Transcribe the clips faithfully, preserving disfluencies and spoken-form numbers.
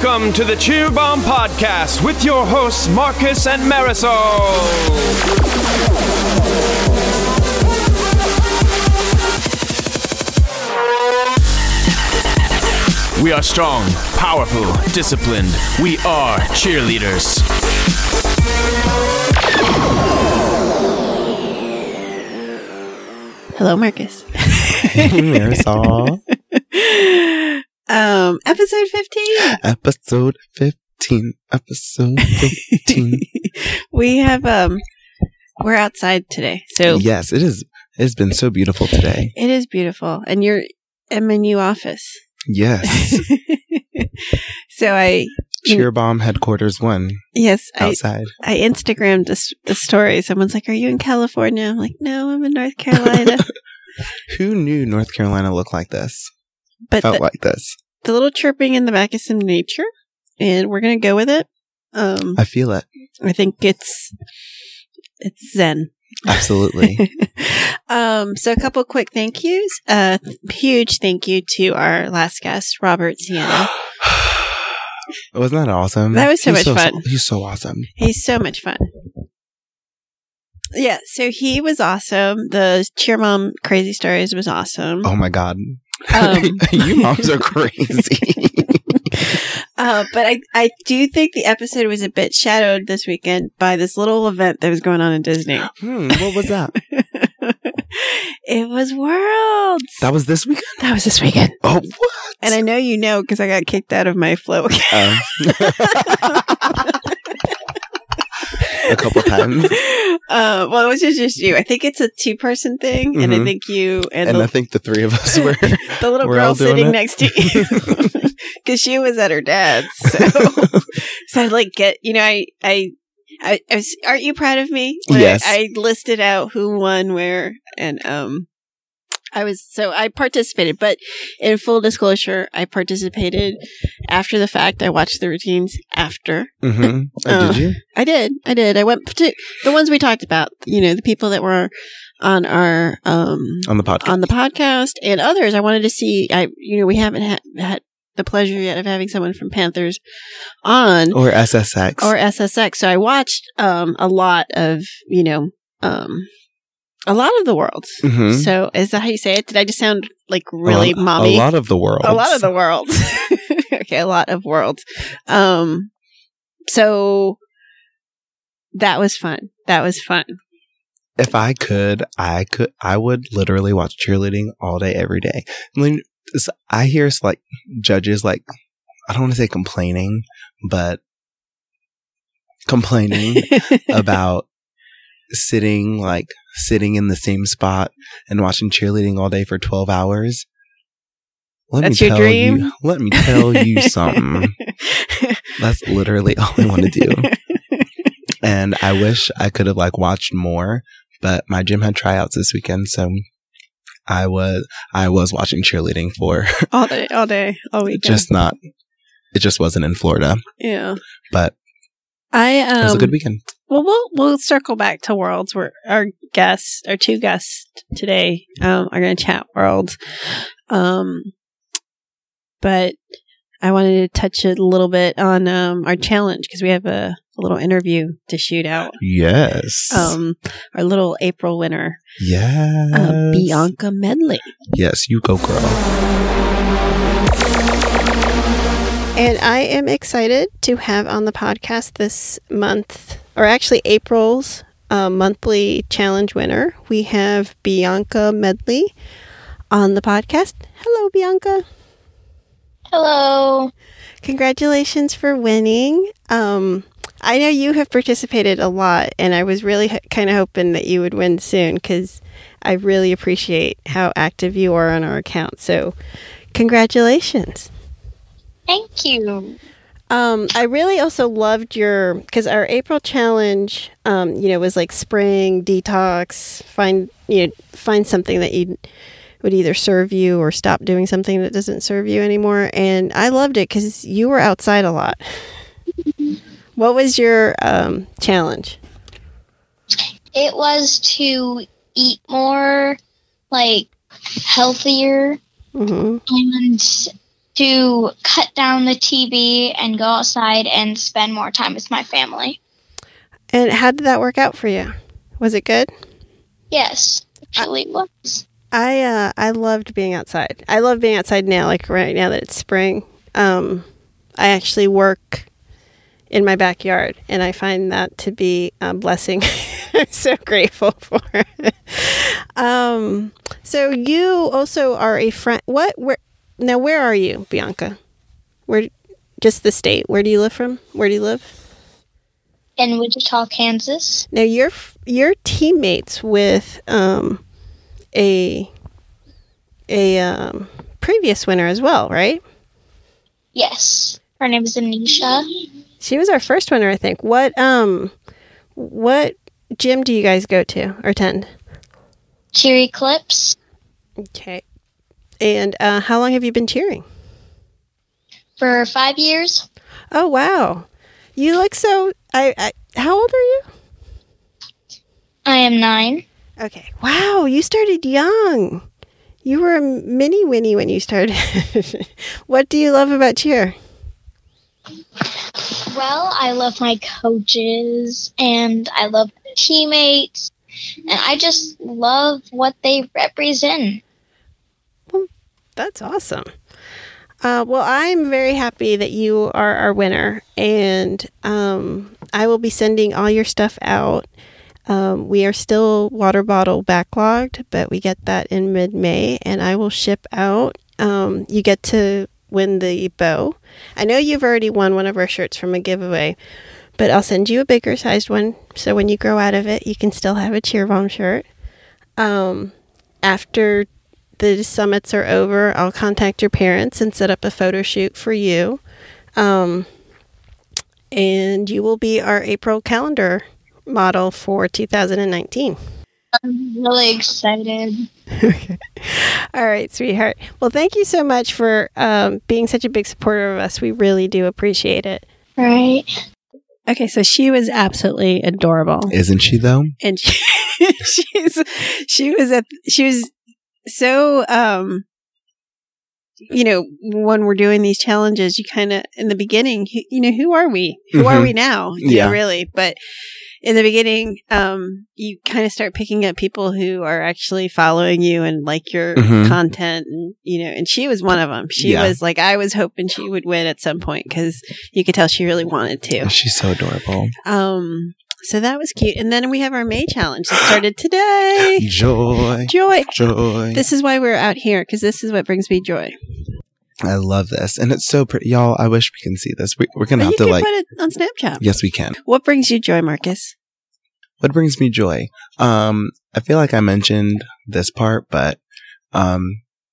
Welcome to the Cheer Bomb Podcast with your hosts Marcus and Marisol. We are strong, powerful, disciplined. We are cheerleaders. Hello, Marcus. Marisol. Um, episode fifteen. Episode fifteen. Episode fifteen. We have um, we're outside today, so yes, it is. It has been so beautiful today. It is beautiful, and you're in my new office. Yes. So I Cheer Bomb Headquarters One. Yes, outside. I, I Instagrammed the, the story. Someone's like, "Are you in California?" I'm like, "No, I'm in North Carolina." Who knew North Carolina looked like this? But Felt the, like this. The little chirping in the back is some nature, and we're gonna go with it. Um, I feel it. I think it's it's zen. Absolutely. um, so a couple quick thank yous. Uh, huge thank you to our last guest, Robert Sienna. Wasn't that awesome? That was so he's much so, fun. He's so awesome. He's so much fun. Yeah, so he was awesome. The Cheer Mom Crazy Stories was awesome. Oh my God. Um, you moms are crazy. uh, but I, I do think the episode was a bit shadowed this weekend by this little event that was going on in Disney. Hmm, what was that? It was Worlds. That was this weekend? That was this weekend. Oh, what? And I know you know because I got kicked out of my Flow account. Um. A couple times. Uh, well, it was just, just you. I think it's a two-person thing, mm-hmm. and I think you and, and the, I think the three of us were the little we're girl sitting it. next to you because she was at her dad's. So, so I like get you know I I I, I was. Aren't you proud of me? When yes. I, I listed out who won where, and um. I was, so I participated, but in full disclosure, I participated after the fact. I watched the routines after. Mm-hmm. Uh, did you? I did. I did. I went to the ones we talked about, you know, the people that were on our, um, on the podcast, on the podcast and others. I wanted to see, I, you know, we haven't ha- had the pleasure yet of having someone from Panthers on or S S X or S S X. So I watched, um, a lot of, you know, um, A lot of the world. Mm-hmm. So is that how you say it? Did I just sound like really a, mommy? A lot of the world. A lot of the world. Okay, a lot of worlds. Um, so that was fun. That was fun. If I could, I could, I would literally watch cheerleading all day, every day. I mean, I hear like judges, like, I don't want to say complaining, but complaining about sitting like sitting in the same spot and watching cheerleading all day for twelve hours. Let That's me your tell dream? you, let me tell you something. That's literally all I want to do. And I wish I could have like watched more, but my gym had tryouts this weekend, so I was I was watching cheerleading for all day, all day, all weekend. Just not. It just wasn't in Florida. Yeah, but I um, it was a good weekend. Well, we'll we'll circle back to Worlds. Where our guests, our two guests today, um, are going to chat Worlds. Um, but I wanted to touch a little bit on um our challenge because we have a, a little interview to shoot out. Yes. Um, our little April winner. Yes. Uh, Bianca Medley. Yes, you go, girl. And I am excited to have on the podcast this month, or actually April's uh, monthly challenge winner. We have Bianca Medley on the podcast. Hello, Bianca. Hello. Congratulations for winning. Um, I know you have participated a lot, and I was really h- kind of hoping that you would win soon because I really appreciate how active you are on our account. So congratulations. Thank you. Um, I really also loved your, because our April challenge, um, you know, was like spring detox, find, you know, find something that you would either serve you or stop doing something that doesn't serve you anymore. And I loved it because you were outside a lot. What was your um, challenge? It was to eat more, like, healthier, mm-hmm. and to cut down the T V and go outside and spend more time with my family. And how did that work out for you? Was it good? Yes, actually it was. I uh, I loved being outside. I love being outside now, like right now that it's spring. Um, I actually work in my backyard, and I find that to be a blessing. I'm so grateful for it. Um, so you also are a friend. What? Where? Now, where are you, Bianca? Where? Just the state. Where do you live from? Where do you live? In Wichita, Kansas. Now, you're you're teammates with um, a a um, previous winner as well, right? Yes. Her name is Anisha. She was our first winner, I think. What um, what gym do you guys go to or attend? Cheer Eclipse. Okay. And uh, how long have you been cheering? For five years. Oh, wow. You look so... I, I how old are you? I am nine. Okay. Wow, you started young. You were a mini Winnie when you started. What do you love about cheer? Well, I love my coaches, and I love teammates, and I just love what they represent. Well, that's awesome. Uh, well, I'm very happy that you are our winner, and um, I will be sending all your stuff out. Um, we are still water bottle backlogged, but we get that in mid-May, and I will ship out. Um, you get to win the bow. I know you've already won one of our shirts from a giveaway, but I'll send you a bigger sized one, so when you grow out of it, you can still have a Cheer Bomb shirt. Um, after the summits are over, I'll contact your parents and set up a photo shoot for you. Um, and you will be our April calendar model for two thousand nineteen. I'm really excited. Okay. All right, sweetheart. Well, thank you so much for um, being such a big supporter of us. We really do appreciate it. All right. Okay, so she was absolutely adorable. Isn't she though? And she, she's she was at she was so um you know, when we're doing these challenges, you kind of in the beginning, you know, who are we? Who Mm-hmm. are we now? You Yeah. know, really. But in the beginning, um, you kind of start picking up people who are actually following you and like your Mhm. content, and you know. And she was one of them. She Yeah. was like, I was hoping she would win at some point because you could tell she really wanted to. She's so adorable. Um, so that was cute. And then we have our May challenge that started today. Joy. Joy. Joy. This is why we're out here, because this is what brings me joy. I love this. And it's so pretty. Y'all, I wish we can see this. We, we're going to But have you to can like. put it on Snapchat. Yes, we can. What brings you joy, Marcus? What brings me joy? Um, I feel like I mentioned this part, but um,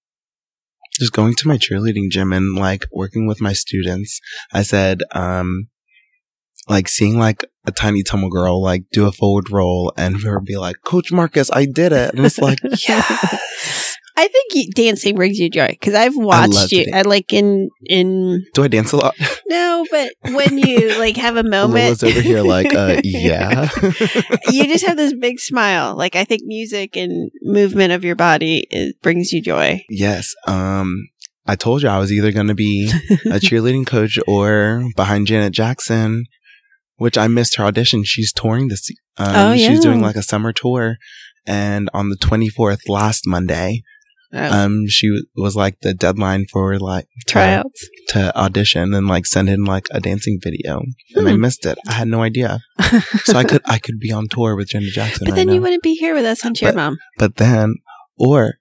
just going to my cheerleading gym and like working with my students. I said, um, like seeing like a tiny tumble girl like do a forward roll and her be like, Coach Marcus, I did it. And it's like, yes. I think you, dancing brings you joy because I've love watched to you. dance. I like in in Do I dance a lot? no, but when you like have a moment, Lila's over here like, uh, yeah. you just have this big smile. Like I think music and movement of your body is, brings you joy. Yes. Um, I told you I was either going to be a cheerleading coach or behind Janet Jackson, which I missed her audition. She's touring this. Um, Oh, yeah. She's doing like a summer tour. And on the twenty-fourth, last Monday, Oh, um, she w- was like the deadline for like to, tryouts. to audition and like send in like a dancing video. And I Hmm. missed it. I had no idea. So I could, I could be on tour with Janet Jackson But right then now. you wouldn't be here with us on Cheer Mom. But then, or,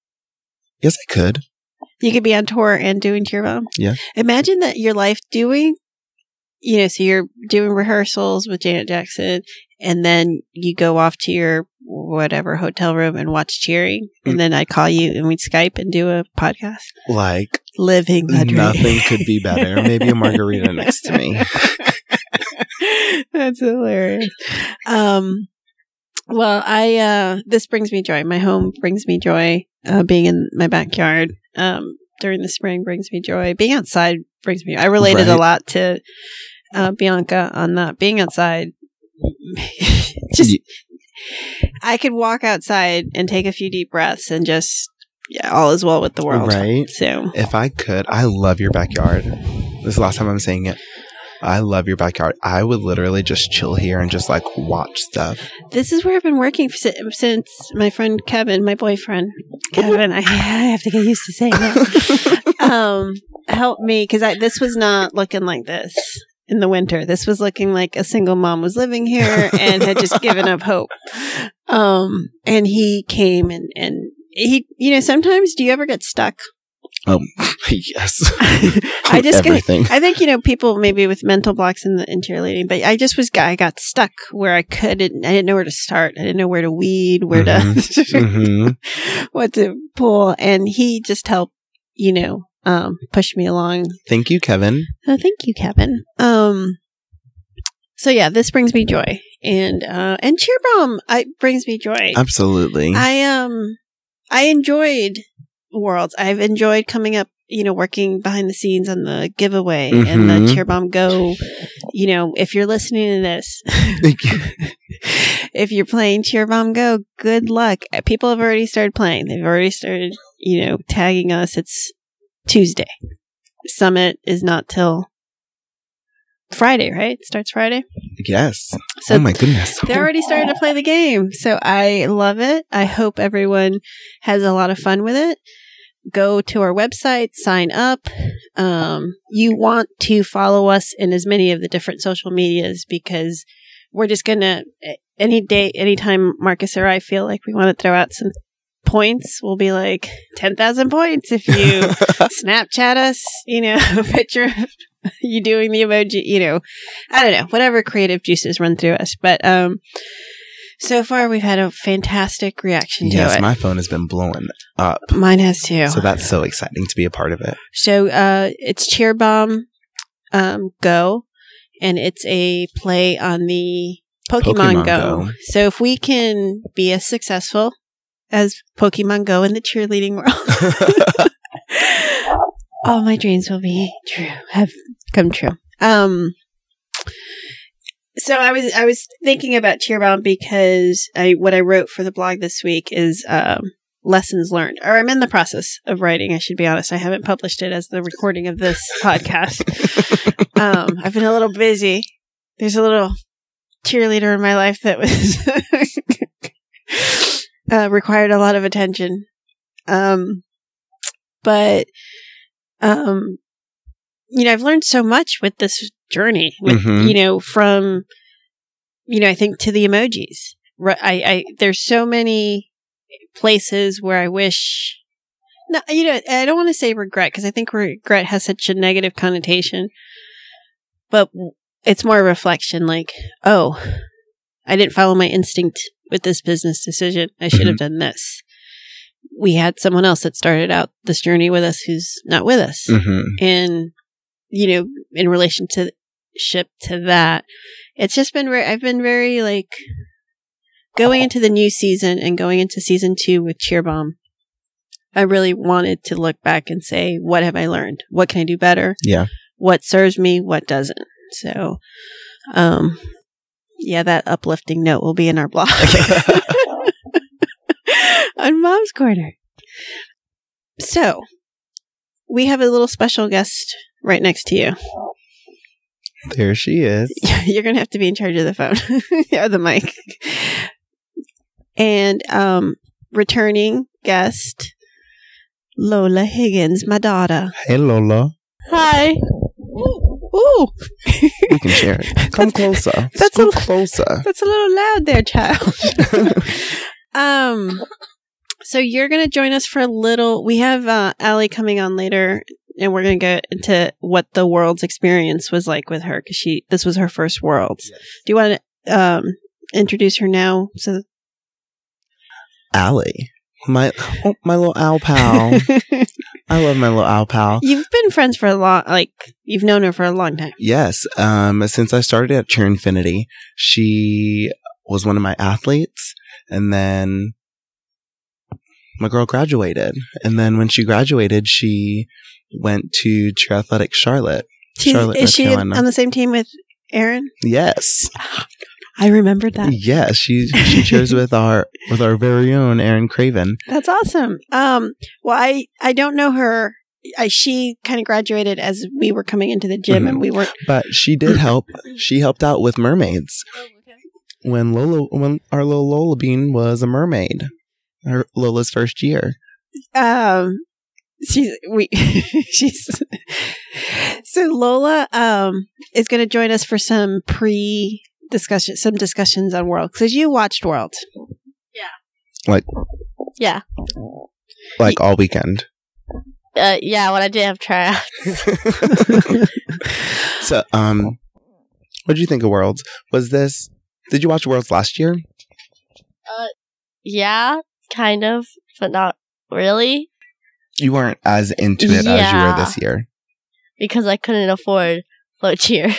yes, I could. You could be on tour and doing Cheer Mom. Yeah. Imagine that your life doing, you know, so you're doing rehearsals with Janet Jackson, and then you go off to your whatever hotel room and watch cheering, and Mm. then I'd call you and we'd Skype and do a podcast. Like, Living the dream. nothing could be better. Maybe a margarita next to me. That's hilarious. Um, well, I, uh, this brings me joy. My home brings me joy. Uh, being in my backyard, um, during the spring brings me joy. Being outside brings me, I related a Right. lot to, uh, Bianca on that. Being outside, just, Ye- I could walk outside and take a few deep breaths and just, yeah, all is well with the world. Right. So if I could, I love your backyard. This is the last time I'm saying it. I love your backyard. I would literally just chill here and just like watch stuff. This is where I've been working for, since my friend Kevin, my boyfriend, Kevin, I, I have to get used to saying that, um, helped me because I this was not looking like this in the winter. This was looking like a single mom was living here and had just given up hope. Um, and he came and, and he, you know, sometimes do you ever get stuck? Um, yes. I just, Everything. I think, you know, people maybe with mental blocks in the in cheerleading, but I just was, I got stuck where I couldn't, I didn't know where to start. I didn't know where to weed, where mm-hmm. to, mm-hmm. what to pull. And he just helped, you know, um, push me along. Thank you, Kevin. Oh, thank you, Kevin. Um, so yeah, this brings me joy. And, uh, and Cheer Bomb, I brings me joy. Absolutely. I, um, I enjoyed Worlds. I've enjoyed coming up, you know, working behind the scenes on the giveaway mm-hmm. and the Cheer Bomb Go. You know, if you're listening to this, if you're playing Cheer Bomb Go, good luck. People have already started playing. They've already started, you know, tagging us. It's Tuesday. Summit is not till Friday, right? It starts Friday? Yes. So oh my goodness. They're already starting to play the game. So I love it. I hope everyone has a lot of fun with it. Go to our website, sign up. Um, you want to follow us in as many of the different social medias because we're just going to, any day, anytime Marcus or I feel like we want to throw out some points, we'll be like ten thousand points if you Snapchat us, you know, a picture of you doing the emoji, you know, I don't know, whatever creative juices run through us. But um, so far we've had a fantastic reaction to yes, it. Yes, my phone has been blowing up. Mine has too. So that's so exciting to be a part of it. So uh, it's Cheer Bomb um, Go, and it's a play on the Pokemon, Pokemon Go. Go. So if we can be as successful as Pokemon Go in the cheerleading world, all my dreams will be true, have come true. Um, so I was I was thinking about Cheer Bomb because I what I wrote for the blog this week is um, lessons learned. Or I'm in the process of writing. I should be honest. I haven't published it as the recording of this podcast. um, I've been a little busy. There's a little cheerleader in my life that was uh, required a lot of attention. Um, but. Um, you know, I've learned so much with this journey, with, mm-hmm. you know, from, you know, I think to the emojis. I, I, there's so many places where I wish, no, you know, I don't want to say regret because I think regret has such a negative connotation, but it's more a reflection like, oh, I didn't follow my instinct with this business decision. I should mm-hmm. have done this. We had someone else that started out this journey with us who's not with us. Mm-hmm. And, you know, in relation to ship to that, it's just been very, I've been very like going into the new season and going into season two with Cheer Bomb. I really wanted to look back and say, what have I learned? What can I do better? Yeah. What serves me? What doesn't? So, um, yeah, that uplifting note will be in our blog. On Mom's Corner. So, we have a little special guest right next to you. There she is. You're going to have to be in charge of the phone or the mic. And um, returning guest, Lola Higgins, my daughter. Hey, Lola. Hi. Ooh. Ooh. We can share it. Come closer. That's Scoot a, closer. That's a little loud there, child. um... So you're going to join us for a little. We have uh, Allie coming on later, and we're going to get into what the World's experience was like with her because she this was her first Worlds. Yes. Do you want to um, introduce her now? So, Allie, my oh, my little owl pal. I love my little owl pal. You've been friends for a long, like you've known her for a long time. Yes, um, since I started at Cheer Infinity, she was one of my athletes, and then. My girl graduated. And then when she graduated, she went to Cheer Athletics Charlotte. She's, Charlotte, is North she Carolina. On the same team with Aaron? Yes. I remembered that. Yeah, she she cheers with our with our very own Erin Craven. That's awesome. Um, well, I, I don't know her. I, she kind of graduated as we were coming into the gym, Mhm. and we weren't. But she did help. She helped out with mermaids when Lola when our little Lola Bean was a mermaid. Her Lola's first year. Um, she's we she's so Lola um is going to join us for some pre discussion, some discussions on World, because you watched World. Like Yeah. like all weekend. Uh, yeah, when I did have tryouts. So, um, what did you think of Worlds? Was this? Did you watch Worlds last year? Uh, yeah, kind of, but not really, You weren't as into it as you Yeah. were this year. because I couldn't afford float cheer.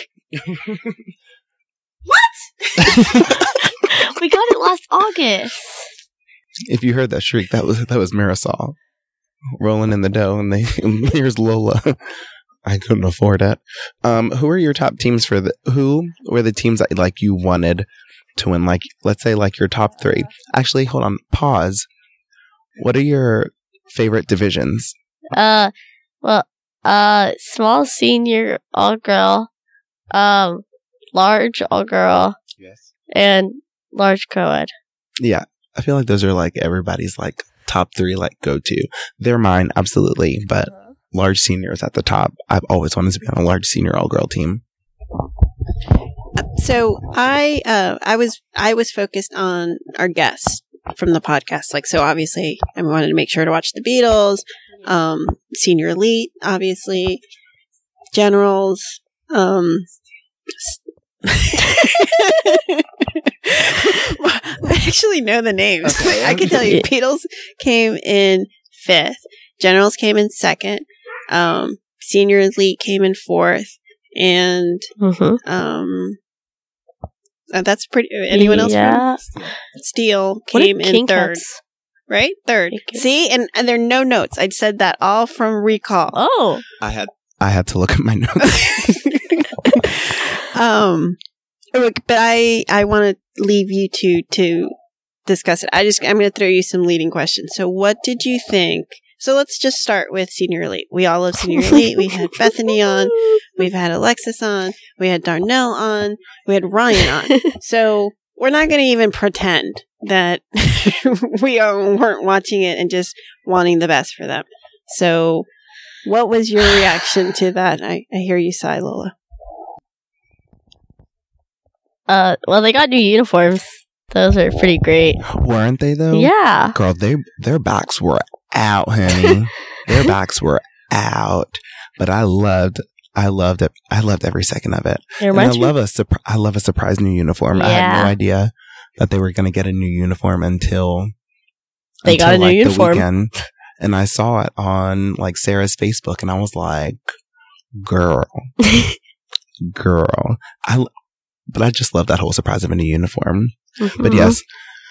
We got it last August. If you heard that shriek, that was that was Marisol rolling in the dough, and they here's Lola. I couldn't afford it. Um, who are your top teams for the? Who were the teams that like you wanted to win? Like, let's say like your top three. Actually, hold on. Pause. What are your favorite divisions? Uh, well, uh, small senior all girl, um, large all girl, Yes. and large co-ed. Yeah, I feel like those are like everybody's like top three like go to. They're mine, absolutely, but large seniors at the top. I've always wanted to be on a large senior all girl team. So I uh I was I was focused on our guests from the podcast. Like, so obviously I wanted to make sure to watch the Beatles, um, Senior Elite, obviously, Generals, um I actually know the names. Okay. I can tell you Beatles came in fifth, Generals came in second, um, Senior Elite came in fourth, and Mm-hmm. um, uh, that's pretty. Anyone else? Yeah. Steel What came did in King third, Cats- right? Third. Thank you. See, and, and there are no notes. I said that all from recall. Oh, I had I had to look at my notes. um, look, but I I want to leave you two to discuss it. I just I'm going to throw you some leading questions. So, what did you think? So let's just start with Senior Elite. We all love Senior Elite. We had Bethany on. We've had Alexis on. We had Darnell on. We had Ryan on. So we're not going to even pretend that we are, weren't watching it and just wanting the best for them. So what was your reaction to that? I, I hear you sigh, Lola. Uh, well, they got new uniforms. Those are pretty great. Weren't they though? Yeah. Girl, they their backs were out, honey. Their backs were out. But I loved I loved it. I loved every second of it. It And I reminds me. love a surp- I love a surprise new uniform. I had no Yeah. idea that they were going to get a new uniform until They got a new like, uniform. The weekend. And I saw it on like Sarah's Facebook, and I was like, "Girl, girl." I l- but I just love that whole surprise of a new uniform. Mhm. But yes,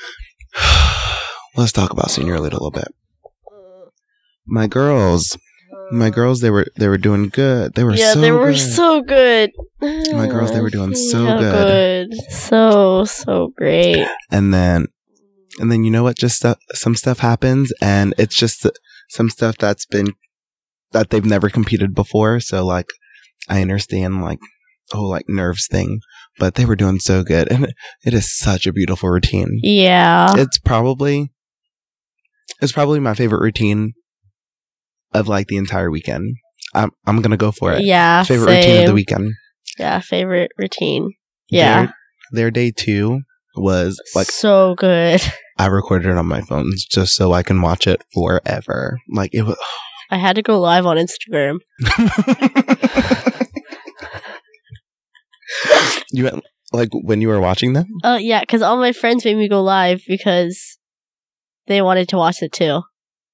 let's talk about Senior Elite a little bit. My girls, my girls, they were they were doing good. They were yeah, so they were good. so good. My girls, they were doing so So good. good. So, so great. And then, and then you know what? Just stuff, some stuff happens, and it's just th- some stuff that's been that they've never competed before. So like, I understand like the whole like nerves thing, but they were doing so good, and it, it is such a beautiful routine. Yeah. It's probably it's probably my favorite routine of like the entire weekend. I'm I'm gonna go for it. Yeah. Favorite same. routine of the weekend. Yeah, favorite routine. Yeah. Their, their day two was like so good. I recorded it on my phone just so I can watch it forever. Like it was. I had to go live on Instagram. You went, like when you were watching them? Oh, yeah, because all my friends made me go live because they wanted to watch it too.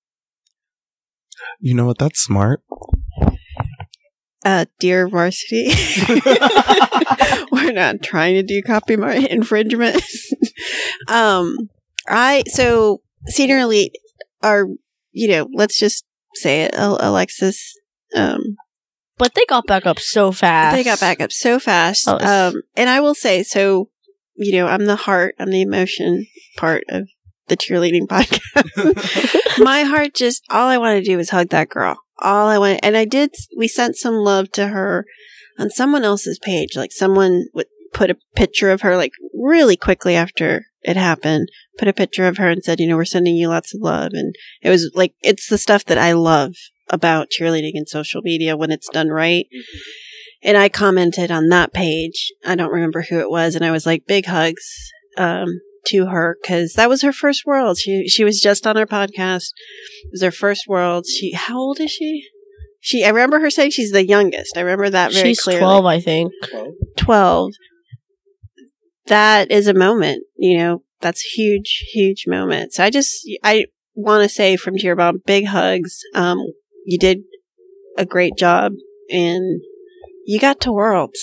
You know what? That's smart. Uh, dear Varsity, we're not trying to do copyright infringement. um, I so Senior Elite are, you know, let's just say it, Al- Alexis. Um, But they got back up so fast. they got back up so fast. That was- Um, and I will say, so you know, I'm the heart, I'm the emotion part of the cheerleading podcast. My heart just, all I want to do is hug that girl. All I want, and I did, we sent some love to her on someone else's page. Like someone would put a picture of her like really quickly after it happened, put a picture of her and said, you know, we're sending you lots of love. And it was like, it's the stuff that I love about cheerleading and social media when it's done right. Mm-hmm. And I commented on that page. I don't remember who it was. And I was like, big hugs um, to her because that was her first world. She she was just on our podcast. It was her first world. She, how old is she? She, I remember her saying she's the youngest. I remember that very She's clearly. twelve, I think. twelve. That is a moment, you know, that's a huge, huge moment. So I just, I want to say from Cheer Bomb, big hugs. Um, you did a great job and you got to Worlds.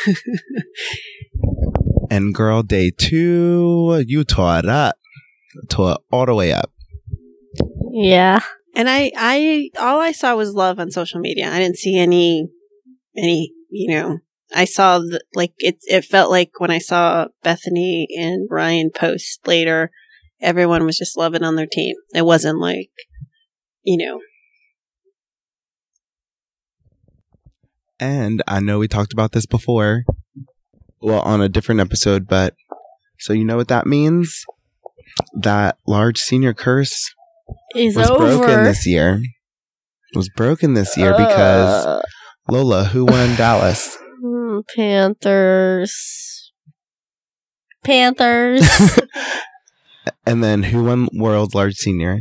And girl, day two, you tore it up. Tore it all the way up. Yeah. And I, I, all I saw was love on social media. I didn't see any, any, you know, I saw the, like, it, it felt like when I saw Bethany and Ryan post later, everyone was just loving on their team. It wasn't like, you know. And I know we talked about this before, well, on a different episode, but so you know what that means? That large senior curse Is was over. broken this year. It was broken this year Uh, because Lola, who won Dallas? hmm, Panthers. Panthers. And then who won World's Large Senior?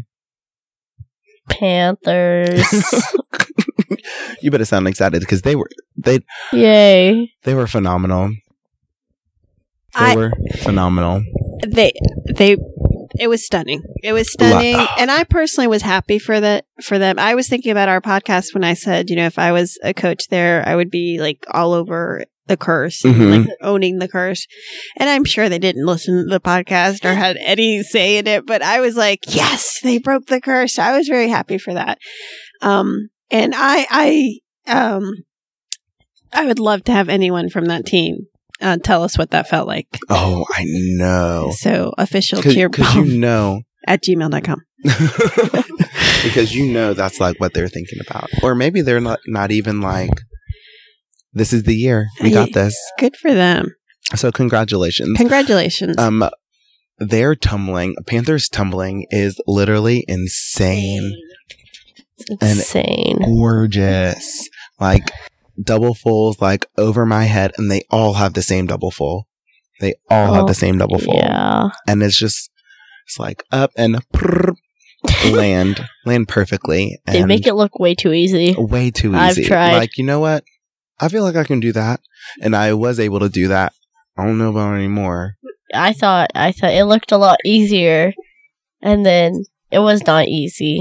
Panthers. You better sound excited because they were they Yay. they were phenomenal. They I- were phenomenal. They, they, it was stunning. It was stunning. La- And I personally was happy for that, for them. I was thinking about our podcast when I said, you know, if I was a coach there, I would be like all over the curse, and, Mhm. like owning the curse. And I'm sure they didn't listen to the podcast or had any say in it, but I was like, yes, they broke the curse. So I was very happy for that. Um, and I, I, um, I would love to have anyone from that team uh, tell us what that felt like. Oh, I know. So official Because cheer you know. at gmail dot com. Because you know that's like what they're thinking about. Or maybe they're not, not even like, this is the year. We got this. Good for them. So congratulations. Congratulations. Um, their tumbling, Panthers tumbling is literally insane. And Insane. gorgeous. Like double fulls like over my head, and they all have the same double full. They all Oh, have the same double full. Yeah. And it's just it's like up and prrr, land land perfectly. And They make it look way too easy. way too I've easy. tried. Like, you know what? I feel like I can do that. And I was able to do that. I don't know about anymore. I thought I thought it looked a lot easier, and then it was not easy.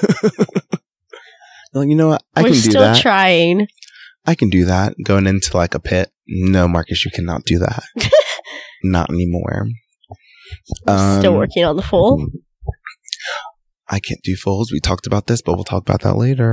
Well, you know what? I We're can do still that. trying. I can do that. Going into like a pit. No, Marcus, you cannot do that. Not anymore. I'm still Um, working on the full. I can't do fulls. We talked about this, but we'll talk about that later.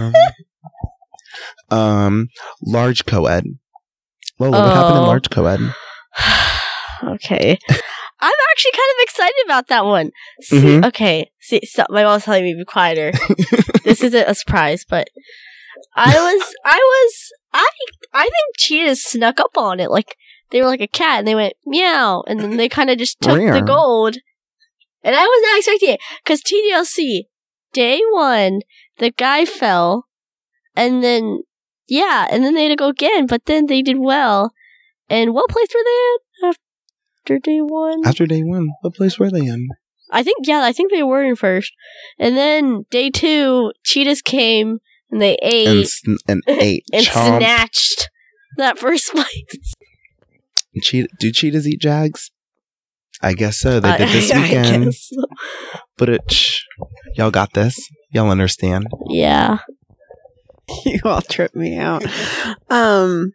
um, large co-ed. Lola, what happened in Oh. large co-ed? Okay. I'm actually kind of excited about that one. See, Mhm. Okay. See, so my mom's telling me to be quieter. This isn't a surprise, but I was, I was, I, I think cheetahs snuck up on it. Like, they were like a cat and they went meow and then they kind of just took Meow. the gold. And I was not expecting it. Cause T D L C, day one, the guy fell and then, yeah, and then they had to go again, but then they did well. And what place were they at after day one? After day one, what place were they in? I think, yeah, I think they were in first. And then day two, cheetahs came and they ate And, sn- and ate. and Chomp. snatched that first place. Cheetah, do cheetahs eat jags? I guess so. They did this I- I weekend. guess so. But it, shh, y'all got this. Y'all understand. Yeah. You all tripped me out. Um.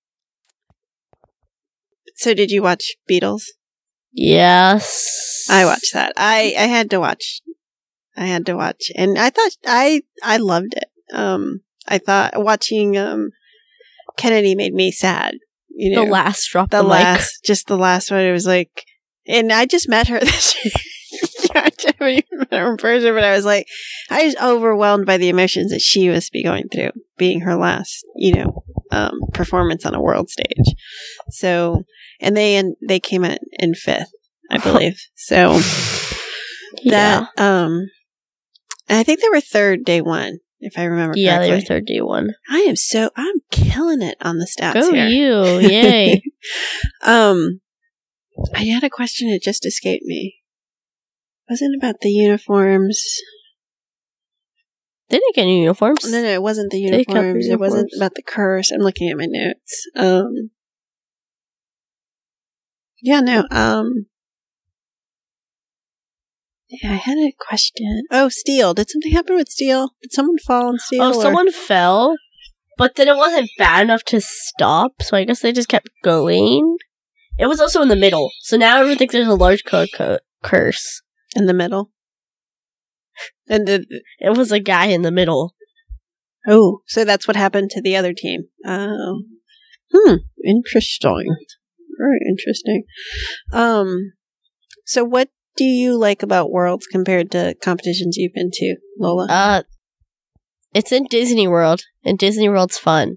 So did you watch Beatles? Yes. I watched that. I, I had to watch. I had to watch. And I thought I I loved it. Um I thought watching um Kennedy made me sad you know, The last drop the the mic. last, just the last one. It was like, and I just met her this year. I haven't even met her in person, but I was like, I was overwhelmed by the emotions that she must be going through, being her last, you know, um, performance on a world stage. So, and they and they came in, in fifth, I believe. So Yeah. that, um, and I think they were third day one, if I remember Yeah, correctly. they were third day one. I am so I'm killing it on the stats Go here. you. Yay. um, I had a question. It just escaped me. Wasn't about the uniforms. They didn't get new uniforms. No, no, it wasn't the They kept the uniforms. It wasn't uniforms. about the curse. I'm looking at my notes. Um, yeah, no. Um, yeah, I had a question. Oh, Steel. Did something happen with Steel? Did someone fall on Steel? Oh, or- someone fell, but then it wasn't bad enough to stop, so I guess they just kept going. It was also in the middle, so now everyone thinks there's a large co- co- curse. in the middle. And the, It was a guy in the middle. oh, so that's what happened to the other team. Oh, hmm, interesting. Very interesting. Um, so what do you like about Worlds compared to competitions you've been to, Lola? Uh, it's in Disney World, and Disney World's fun.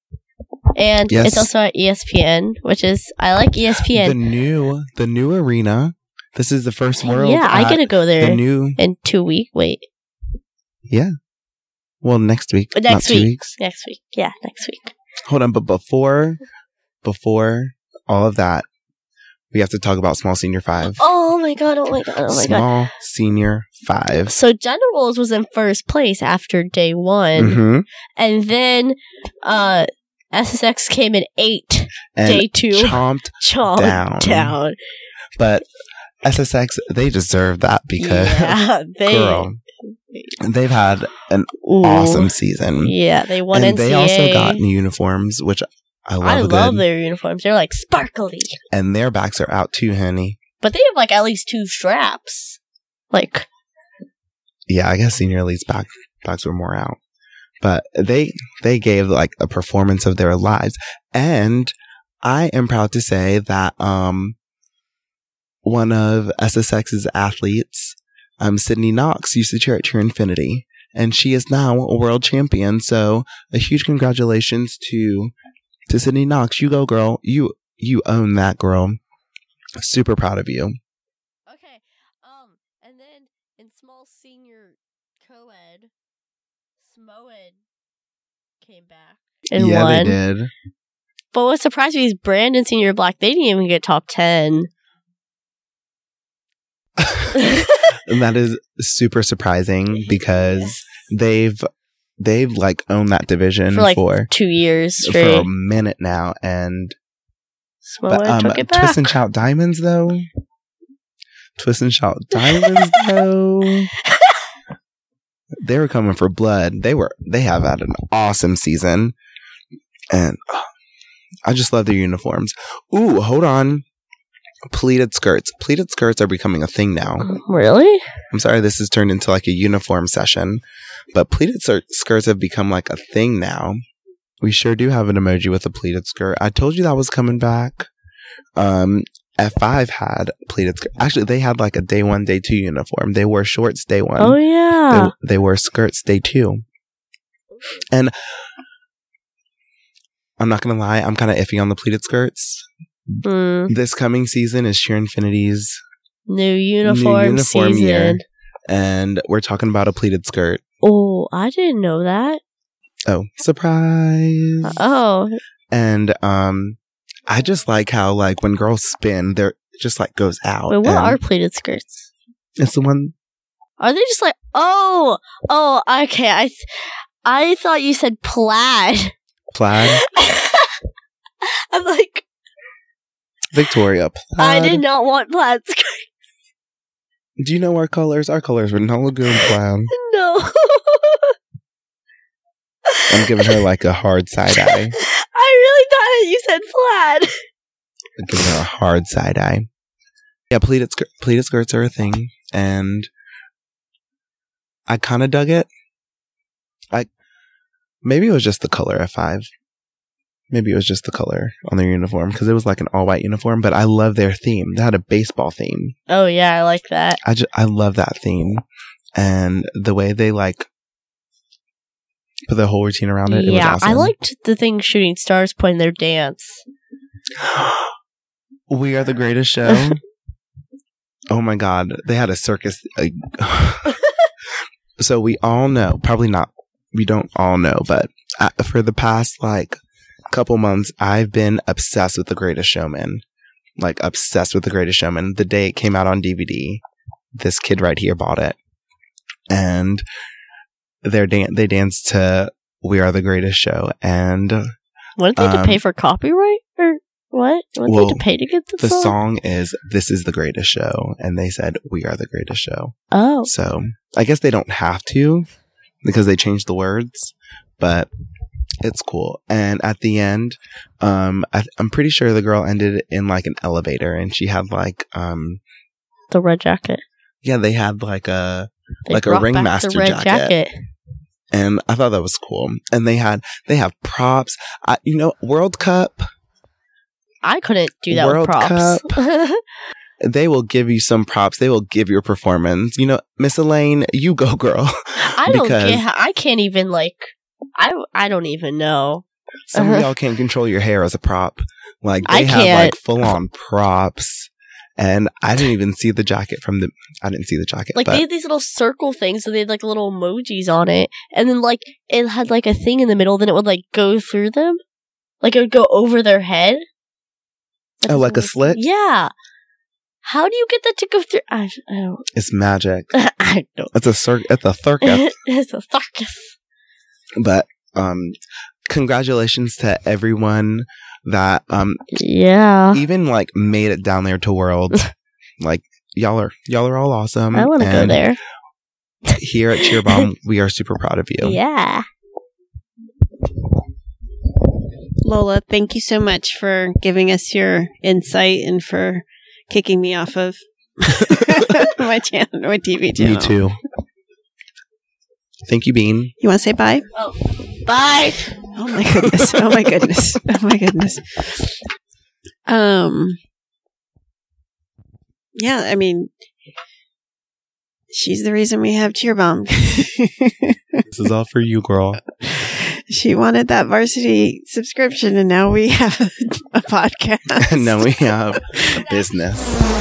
And Yes. it's also at E S P N, which is, I like E S P The N. new, the new arena. This is the first world. Yeah, I at get to go there the new. in two weeks. Wait, Yeah. Well, next week. Next not two week. weeks. next week. Yeah, next week. Hold on, but before, before all of that, we have to talk about Small Senior Five. Oh my god, oh my god, oh my god. Small Senior Five. So Generals was in first place after day one, Mm-hmm. and then uh, S S X came in eight, And day two, chomped chomped down. down. But S S X, they deserve that because, yeah, they, girl, they've had an Ooh. awesome season. Yeah, they won And N C A A. they also got new uniforms, which I love. I love it. their uniforms. They're like sparkly, And their backs are out too, honey. but they have like at least two straps. Like, Yeah, I guess Senior Elite's back backs were more out. But they they gave like a performance of their lives. And I am proud to say that um one of S S X's athletes, um, Sydney Knox, used to cheer at Cheer Infinity. And she is now a world champion. So a huge congratulations to to Sydney Knox. You go, girl. You you own that, girl. Super proud of you. okay, um, and then in small senior co-ed, Smoed came back and yeah, won. they did. But what surprised me is Brandon Senior Black. They didn't even get top ten. And that is super surprising because they've they've like owned that division For, like, for Two years for straight. a minute now. And Smoed but, um, took it back. Twist and Shout Diamonds though, Twist and Shout Diamonds though, they were coming for blood. They were they have had an awesome season, and oh, I just love their uniforms. Ooh, hold on. Pleated skirts. Pleated skirts are becoming a thing now. Really? I'm sorry this has turned into like a uniform session, but pleated skir- skirts have become like a thing now. We sure do have an emoji with a pleated skirt. I told you that was coming back. Um, F five had pleated skirt. Actually, they had like a day one, day two uniform. They wore shorts day one. Oh yeah. They, they wore skirts day two. And I'm not going to lie, I'm kind of iffy on the pleated skirts. Mm. This coming season is Sheer Infinity's New uniform, new uniform season. year, and we're talking about a pleated skirt. Oh, I didn't know that. Oh, surprise! Oh, And um, I just like how like when girls spin, they're it just like goes out. wait, what and are pleated skirts? it's the one? Are they just like oh oh okay? I th- I thought you said plaid. Plaid? I'm like Victoria plaid. I did not want plaid skirts. Do you know our colors? Our colors were no lagoon plaid. No. I'm giving her like a hard side eye. I really thought you said plaid. I'm giving her a hard side eye. Yeah, pleated skirt, pleated skirts are a thing, and I kind of dug it. I maybe it was just the color F five. Maybe it was just the color on their uniform because it was like an all white uniform. But I love their theme. They had a baseball theme. Oh yeah, I like that. I just I love that theme, and the way they like put the whole routine around it. Yeah, it was awesome. I liked the thing Shooting Stars playing their dance. We Are the Greatest Show. Oh my God, they had a circus. So we all know, probably not. We don't all know, but uh, for the past like couple months, I've been obsessed with The Greatest Showman. Like obsessed with The Greatest Showman. The day it came out on D V D, this kid right here bought it, and they're dan- they danced to "We Are the Greatest Show." And what did they have um, to pay for copyright or what? What did well, they have to pay to get the, the song? song is "This Is the Greatest Show," and they said "We Are the Greatest Show." Oh, So I guess they don't have to because they changed the words, but it's cool. And at the end, um, I, I'm pretty sure the girl ended in like an elevator, and she had like, um, the red jacket. yeah, they had like a They like a brought back ringmaster the red jacket. jacket. And I thought that was cool. And they had they have props. I, you know, World Cup. I couldn't do that World with props. They will give you some props. They will give your performance. You know, Miss Elaine, you go, girl. I don't Because get. I can't even like. I I don't even know. some of Uh-huh. y'all can't control your hair as a prop. Like I they have can't. like full on props. And I didn't even see the jacket from the. I didn't see the jacket. Like but they had these little circle things, so they had like little emojis on it, and then like it had like a thing in the middle. Then it would like go through them, like it would go over their head. Oh, like a slit? Yeah. How do you get that to go through? I, I don't. it's magic. I don't. It's a cir- It's a circus. It's a circus. But um, congratulations to everyone that um Yeah. even like made it down there to Worlds. Like y'all are y'all are all awesome. I want to go And there. Here at Cheer Bomb, we are super proud of you. Yeah. Lola, thank you so much for giving us your insight and for kicking me off of my channel, my T V channel. Me too. Thank you, Bean. You want to say bye? Oh. Bye. Oh my goodness! Oh my goodness! Oh my goodness! Um. Yeah, I mean, she's the reason we have Cheer Bomb. This is all for you, girl. She wanted that varsity subscription, and now we have a podcast. And now we have a business.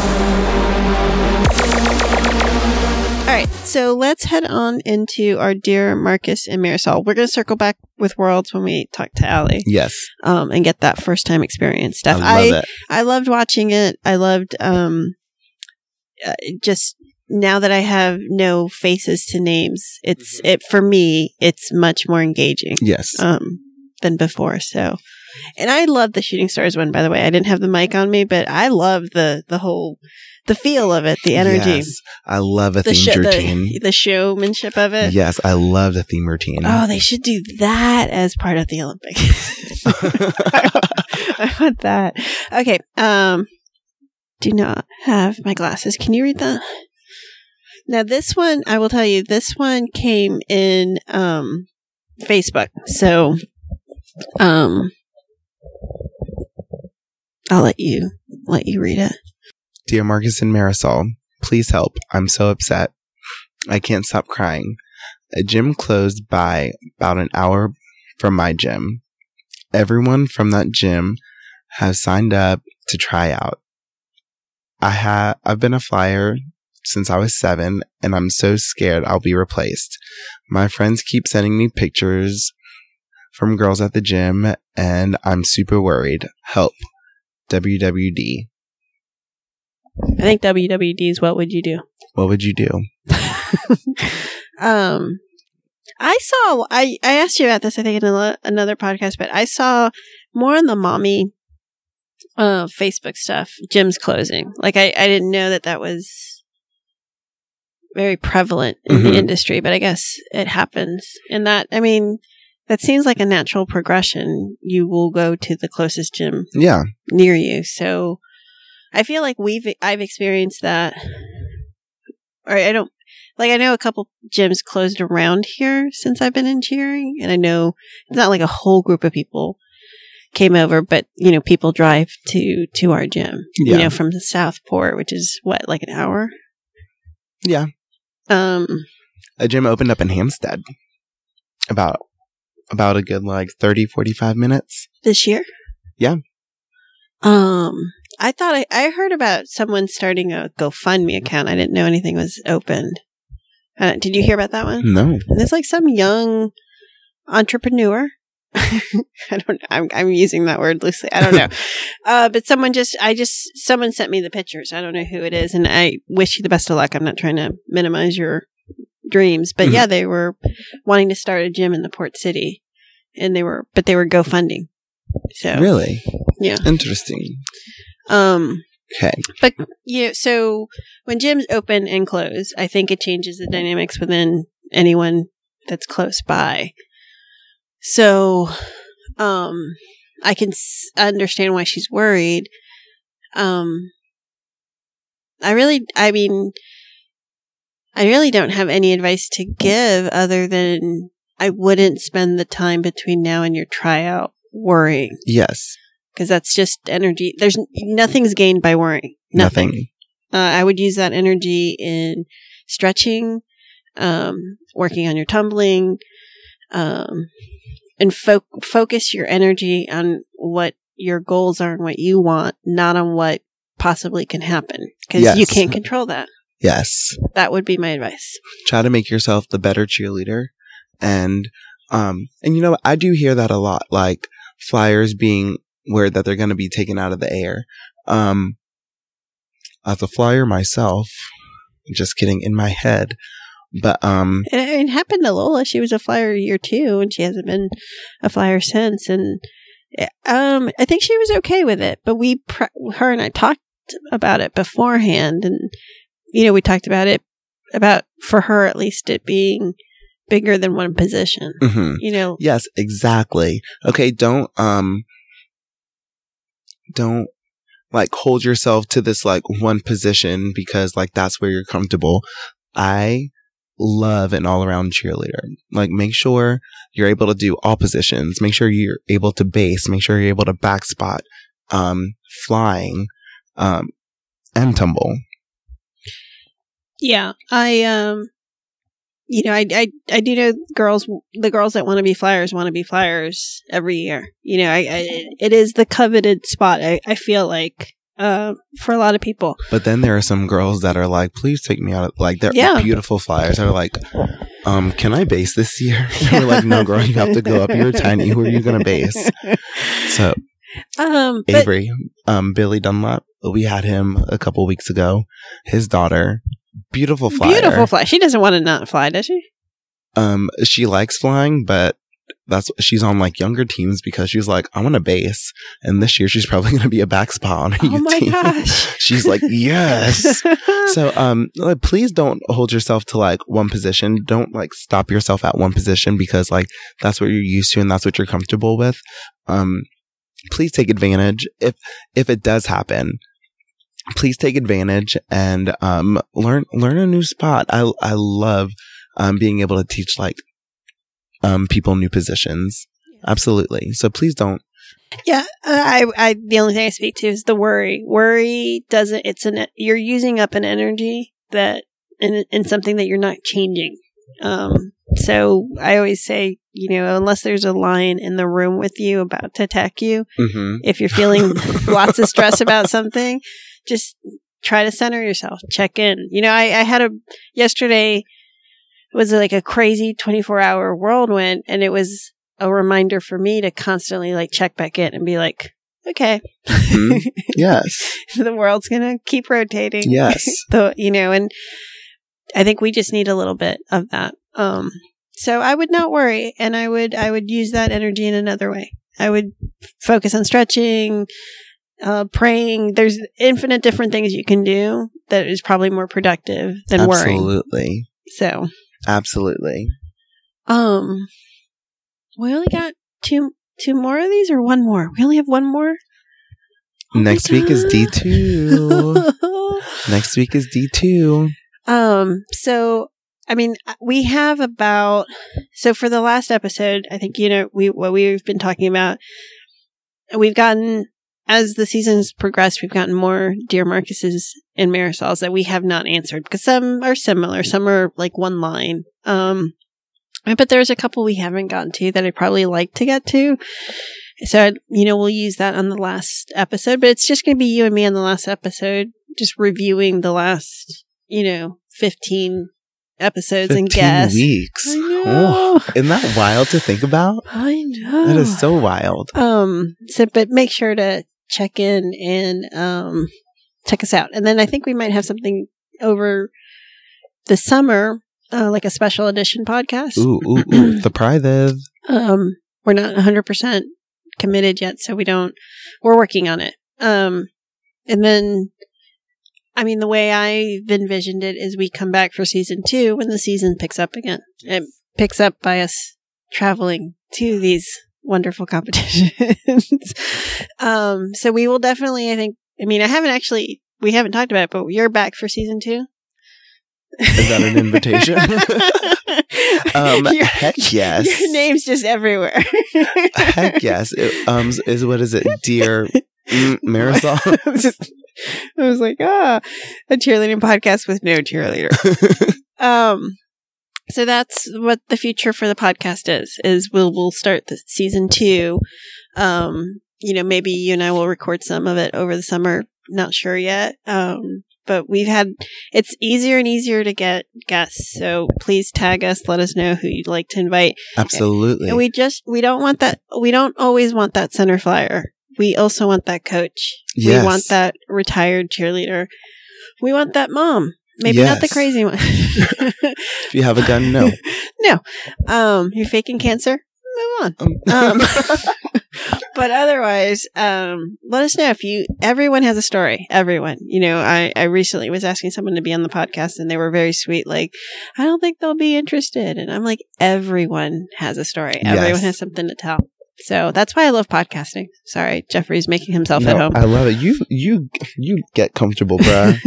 All right, so let's head on into our dear Marcus and Marisol. We're going to circle back with Worlds when we talk to Allie, Yes. um, and get that first time experience stuff. I love I, it. I loved watching it. I loved um, uh, just now that I have no faces to names. It's it for me. It's much more engaging. Yes. Um, than before. So, and I love the Shooting Stars one. By the way, I didn't have the mic on me, but I love the the whole the feel of it, the energy, Yes. I love a the, themed sho- routine. the the showmanship of it. Yes, I love the theme routine. Oh, they should do that as part of the Olympics. I want that. Okay. Um, do not have my glasses. Can you read that? Now, this one, I will tell you, this one came in um, Facebook. So, um, I'll let you let you read it. Dear Marcus and Marisol, please help. I'm so upset. I can't stop crying. A gym closed by about an hour from my gym. Everyone from that gym has signed up to try out. I ha- I've been a flyer since I was seven, and I'm so scared I'll be replaced. My friends keep sending me pictures from girls at the gym, and I'm super worried. Help. W W D. I think W W D is what would you do? What would you do? um, I saw. I I asked you about this. I think in a, another podcast, but I saw more on the mommy uh, Facebook stuff. Gyms closing. Like I, I didn't know that that was very prevalent in Mhm. the industry, but I guess it happens. And that, I mean, that seems like a natural progression. You will go to the closest gym Yeah. near you. So I feel like we've I've experienced that. Or I don't like I know a couple gyms closed around here since I've been in cheering, and I know it's not like a whole group of people came over, but you know, people drive to to our gym. Yeah. You know, from the Southport, which is what, like an hour. Yeah. Um, A gym opened up in Hampstead. About about a good like thirty, forty-five minutes. this year. Yeah. Um, I thought I, I heard about someone starting a GoFundMe account. I didn't know anything was opened. Uh, did you hear about that one? No. There's like some young entrepreneur. I don't. I'm I'm using that word loosely. I don't know. uh, but someone just. I just. Someone sent me the pictures. I don't know who it is, and I wish you the best of luck. I'm not trying to minimize your dreams, but Mhm. yeah, they were wanting to start a gym in the Port City, and they were, but they were GoFunding. So Really? yeah. Interesting. Um. Okay. But yeah, so when gyms open and close, I think it changes the dynamics within anyone that's close by. So, um, I can s- understand why she's worried. Um, I really, I mean, I really don't have any advice to give other than I wouldn't spend the time between now and your tryout worrying, Yes. because that's just energy. There's nothing's gained by worrying. Nothing. Nothing. Uh, I would use that energy in stretching, um, working on your tumbling, um, and fo- focus your energy on what your goals are and what you want, not on what possibly can happen, because Yes. you can't control that. Yes. That would be my advice. Try to make yourself the better cheerleader. And, um, and you know, I do hear that a lot, like flyers being worried that they're going to be taken out of the air. Um, as a flyer myself, just kidding, in my head. But, um, And it, it happened to Lola. She was a flyer year two, and she hasn't been a flyer since. And um, I think she was okay with it. But we, pre- her and I talked about it beforehand, and you know, we talked about it about for her at least it being bigger than one position. mhm. You know, Yes, exactly. Okay, don't um don't like hold yourself to this like one position because like that's where you're comfortable. I love an all-around cheerleader. Like make sure you're able to do all positions. Make sure you're able to base, make sure you're able to back spot, um flying, um and tumble. yeah. I um, you know, I I I do know girls, the girls that want to be flyers want to be flyers every year. You know, I, I it is the coveted spot. I I feel like. Uh, for a lot of people. But then there are some girls that are like, please take me out. Like, they're Yeah. beautiful flyers. They're like, um, can I base this year? And we're like, no, girl, you have to go up. You're tiny. Who are you going to base? So, Um, but Avery, um, Billy Dunlap, we had him a couple weeks ago. His daughter, beautiful flyer. beautiful fly. She doesn't want to not fly, does she? Um, she likes flying, but that's she's on like younger teams because she's like, I want to base. And this year she's probably going to be a back spot on a Oh youth my team. gosh. She's like, yes. So, um, like, please don't hold yourself to like one position. Don't like stop yourself at one position because like that's what you're used to and that's what you're comfortable with. Um, please take advantage if if it does happen. Please take advantage and um learn learn a new spot. I I love um being able to teach like um people new positions. Absolutely. So please don't. Yeah, uh, I, I, the only thing I speak to is the worry. Worry doesn't. It's an. You're using up an energy that in in something that you're not changing. Um. So I always say, you know, unless there's a lion in the room with you about to attack you, Mm-hmm. if you're feeling lots of stress about something, just try to center yourself. Check in. You know, I, I had a yesterday was like a crazy twenty-four hour whirlwind, and it was a reminder for me to constantly like check back in and be like, okay, Mm-hmm. Yes. the world's gonna keep rotating. Yes. the you know, and I think we just need a little bit of that. Um, so I would not worry, and I would I would use that energy in another way. I would focus on stretching, uh, praying. There's infinite different things you can do that is probably more productive than worrying. Absolutely. So, Absolutely. um, we only got two two more of these, or one more. We only have one more. Oh my Next week is D two. God. Next week is D two. Um, so, I mean, we have about, so for the last episode, I think, you know, we, what we've been talking about we've gotten, as the seasons progressed, we've gotten more Dear Marcus's and Marisol's that we have not answered, because some are similar, some are like one line. Um, but there's a couple we haven't gotten to that I'd probably like to get to. So, you know, we'll use that on the last episode, but it's just going to be you and me on the last episode, just reviewing the last, you know, fifteen episodes and guess. weeks. I know. Oh, isn't that wild to think about? I know. That is so wild. Um, so, but make sure to check in and, um, check us out. And then I think we might have something over the summer, uh, like a special edition podcast. Ooh, ooh, ooh. The private. Um, we're not one hundred percent committed yet, so we don't, we're working on it. Um, and then, I mean, the way I've envisioned it is we come back for season two when the season picks up again. It picks up by us traveling to these wonderful competitions. um, so we will definitely, I think, I mean, I haven't actually, we haven't talked about it, but you're back for season two. Is that an invitation? um, your, heck yes. Your name's just everywhere. Heck yes. It, um, is what is it? Dear mm, Marisol? Just, I was like, ah, a cheerleading podcast with no cheerleader. um, so that's what the future for the podcast is, is we'll, we'll start the season two. Um, you know, maybe you and I will record some of it over the summer. Not sure yet. Um, but we've had, it's easier and easier to get guests. So please tag us. Let us know who you'd like to invite. Absolutely. And we just, we don't want that. We don't always want that center flyer. We also want that coach. Yes. We want that retired cheerleader. We want that mom. Maybe Yes. not the crazy one. If you have a gun, no. No. Um, you're faking cancer? Move on. Um, but otherwise, um, let us know if you, everyone has a story. Everyone. You know, I, I recently was asking someone to be on the podcast and they were very sweet. Like, I don't think they'll be interested. And I'm like, everyone has a story. Everyone Yes. has something to tell. So that's why I love podcasting. Sorry, Jeffrey's making himself No, at home. I love it. You, you, you get comfortable, bruh.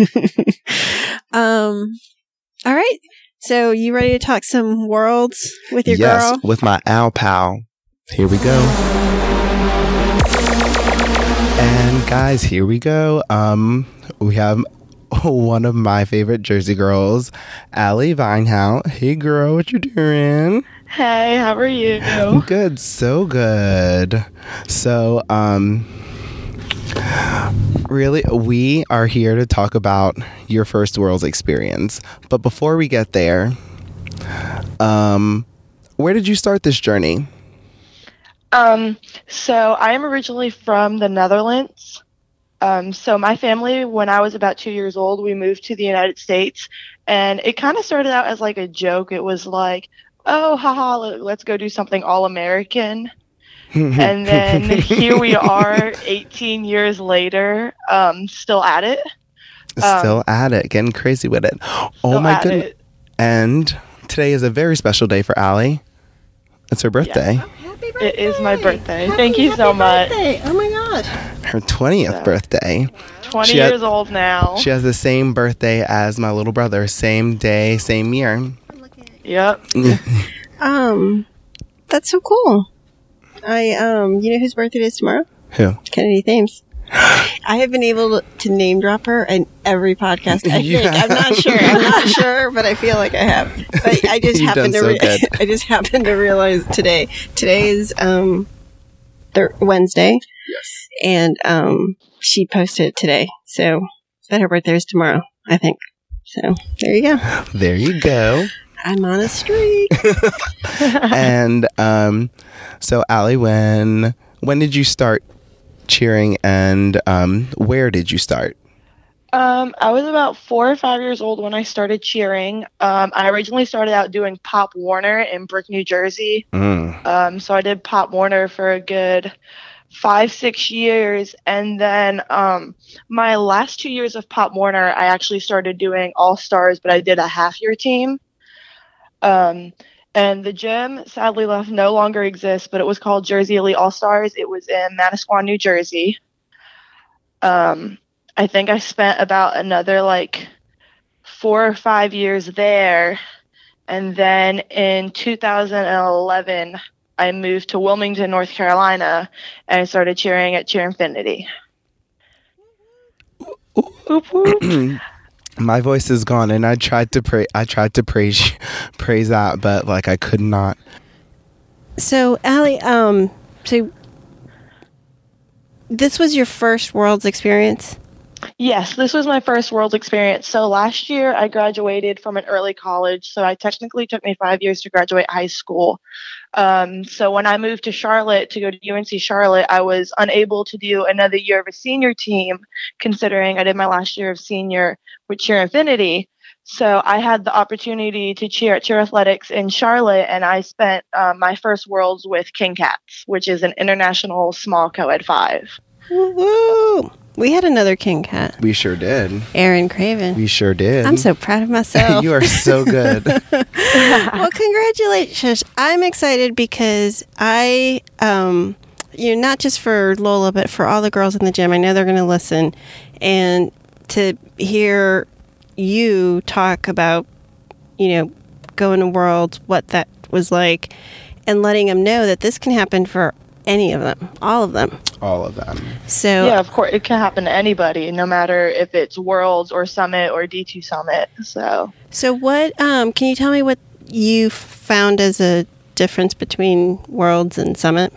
um, all right. So you ready to talk some worlds with your yes, girl? with my owl pal. Here we go. And guys, here we go. Um, we have one of my favorite Jersey girls, Allie Vinehout. Hey, girl, what you doing? Hey, how are you? Good, so good. So, um, really, we are here to talk about your first Worlds experience. But before we get there, um, where did you start this journey? Um, so I am originally from the Netherlands. Um, so my family, when I was about two years old, we moved to the United States, and it kind of started out as like a joke. It was like, oh, haha, let's go do something all American. And then here we are eighteen years later, um, still at it. Still Um, at it, getting crazy with it. Oh still my at goodness. it. And today is a very special day for Allie. It's her birthday. Happy birthday. It is my birthday. Happy, Thank you so happy much. birthday. Oh my gosh. Her twentieth So- birthday. twenty She had- years old now. She has the same birthday as my little brother. Same day, same year. Yep. Um, that's so cool. I, um, you know whose birthday it is tomorrow? Who? Kennedy Thames. I have been able to name drop her in every podcast. I Yeah. think. I'm not sure. I'm not sure, but I feel like I have. But I just You've happened to. done Re- so good. I just happened to realize today. Today is um, thir- Wednesday. Yes. And um, she posted it today, so that her birthday is tomorrow. I think. So there you go. There you go. I'm on a streak. And um, so, Allie, when when did you start cheering, and um, where did you start? Um, I was about four or five years old when I started cheering. Um, I originally started out doing Pop Warner in Brick, New Jersey. Mm. Um, so I did Pop Warner for a good five, six years. And then um, my last two years of Pop Warner, I actually started doing All Stars, but I did a half year team. Um, and the gym, sadly enough, no longer exists, but it was called Jersey Elite All Stars. It was in Manasquan, New Jersey. Um, I think I spent about another like four or five years there. And then in two thousand eleven, I moved to Wilmington, North Carolina, and I started cheering at Cheer Infinity. Whoop, whoop. My voice is gone, and I tried to pray. I tried to praise, praise that, but like I could not. So, Allie, um, so this was your first Worlds experience? Yes, this was my first Worlds experience. So last year I graduated from an early college. So I technically took me five years to graduate high school. Um, so when I moved to Charlotte to go to U N C Charlotte, I was unable to do another year of a senior team, considering I did my last year of senior with Cheer Infinity. So I had the opportunity to cheer at Cheer Athletics in Charlotte, and I spent um, my first Worlds with King Cats, which is an international small co-ed five. Woo! We had another King Cat. We sure did. Aaron Craven. We sure did. I'm so proud of myself. You are so good. Well, congratulations. I'm excited because I, um, you know, not just for Lola, but for all the girls in the gym. I know they're going to listen. And to hear you talk about, you know, going to Worlds, what that was like, and letting them know that this can happen for any of them, all of them. All of them. So yeah, of course, it can happen to anybody, no matter if it's Worlds or Summit or D two Summit. So, so what? Um, can you tell me what you found as a difference between Worlds and Summit?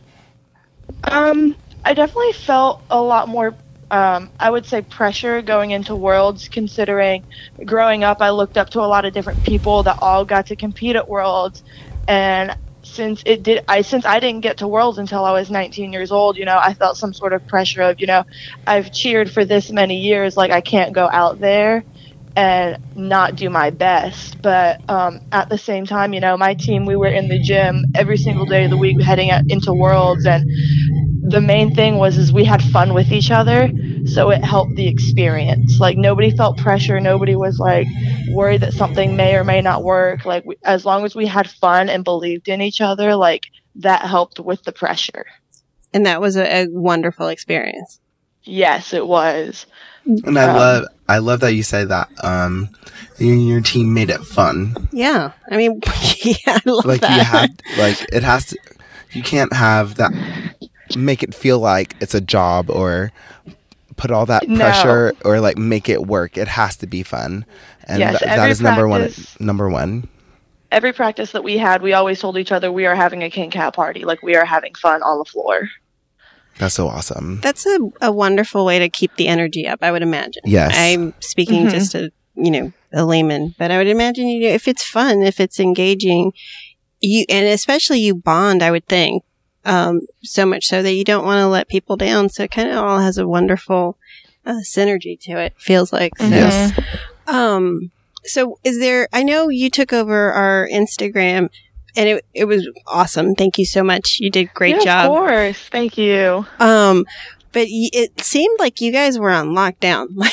Um, I definitely felt a lot more. Um, I would say pressure going into Worlds, considering growing up, I looked up to a lot of different people that all got to compete at Worlds, and since it did, I since I didn't get to Worlds until I was nineteen years old, you know, I felt some sort of pressure of, you know, I've cheered for this many years, like I can't go out there and not do my best. But um, at the same time, you know, my team, we were in the gym every single day of the week heading out into Worlds, and the main thing was is we had fun with each other, so it helped the experience. Like nobody felt pressure, nobody was like worried that something may or may not work. Like we, as long as we had fun and believed in each other, like that helped with the pressure. And that was a, a wonderful experience. Yes, it was. And I Um, love, I love that you say that. Um, you and your team made it fun. Yeah, I mean, yeah, I love Like that. you had, like it has to. You can't have that. Make it feel like it's a job or put all that No. pressure or like make it work. It has to be fun, and Yes, th- that every is number one. practice- Number one. Every practice that we had, we always told each other we are having a King Cat party. Like we are having fun on the floor. That's so awesome. That's a, a wonderful way to keep the energy up, I would imagine. Yes. I'm speaking Mhm. just to, you know, a layman, but I would imagine, you know, if it's fun, if it's engaging, you, and especially you bond, I would think, um, so much so that you don't want to let people down. So it kind of all has a wonderful uh, synergy to it, feels like. So, Yes. um, so is there, I know you took over our Instagram and it, it was awesome. Thank you so much. You did a great Yeah, job. Of course. Thank you. Um, but y- it seemed like you guys were on lockdown, like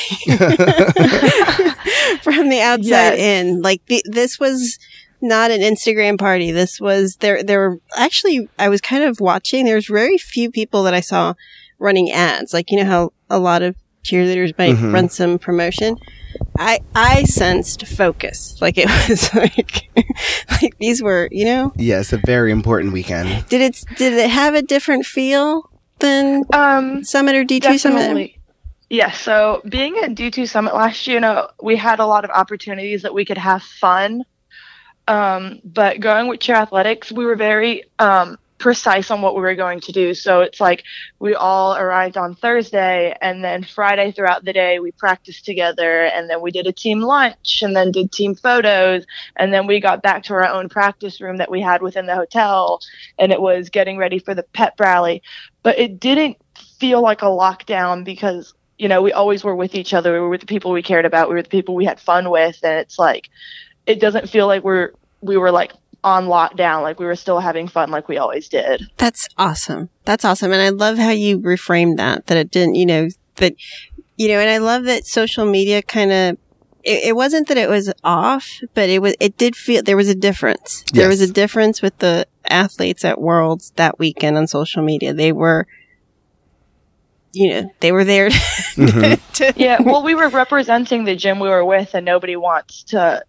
from the outside Yes. in. Like the, this was not an Instagram party. This was there. There were actually, I was kind of watching. There's very few people that I saw running ads. Like you know how a lot of cheerleaders might Mhm. run some promotion. I I sensed focus. Like it was like like these were, you know. Yes, a very important weekend. Did it did it have a different feel than Um, Summit or D two Summit? Definitely. Yes. So being at D two Summit last year, you know, we had a lot of opportunities that we could have fun. Um, but going with Cheer Athletics, we were very um, precise on what we were going to do. So it's like we all arrived on Thursday, and then Friday throughout the day we practiced together, and then we did a team lunch, and then did team photos, and then we got back to our own practice room that we had within the hotel, and it was getting ready for the pep rally. But it didn't feel like a lockdown because, you know, we always were with each other. We were with the people we cared about. We were the people we had fun with, and it's like it doesn't feel like we're we were like on lockdown. Like we were still having fun like we always did. That's awesome. That's awesome. And I love how you reframed that, that it didn't, you know, that, you know, and I love that social media kind of, it, it wasn't that it was off, but it was, it did feel, there was a difference. There was Yes. a difference with the athletes at Worlds that weekend on social media. They were, you know, they were there to, Mhm. to Yeah, well, we were representing the gym we were with, and nobody wants to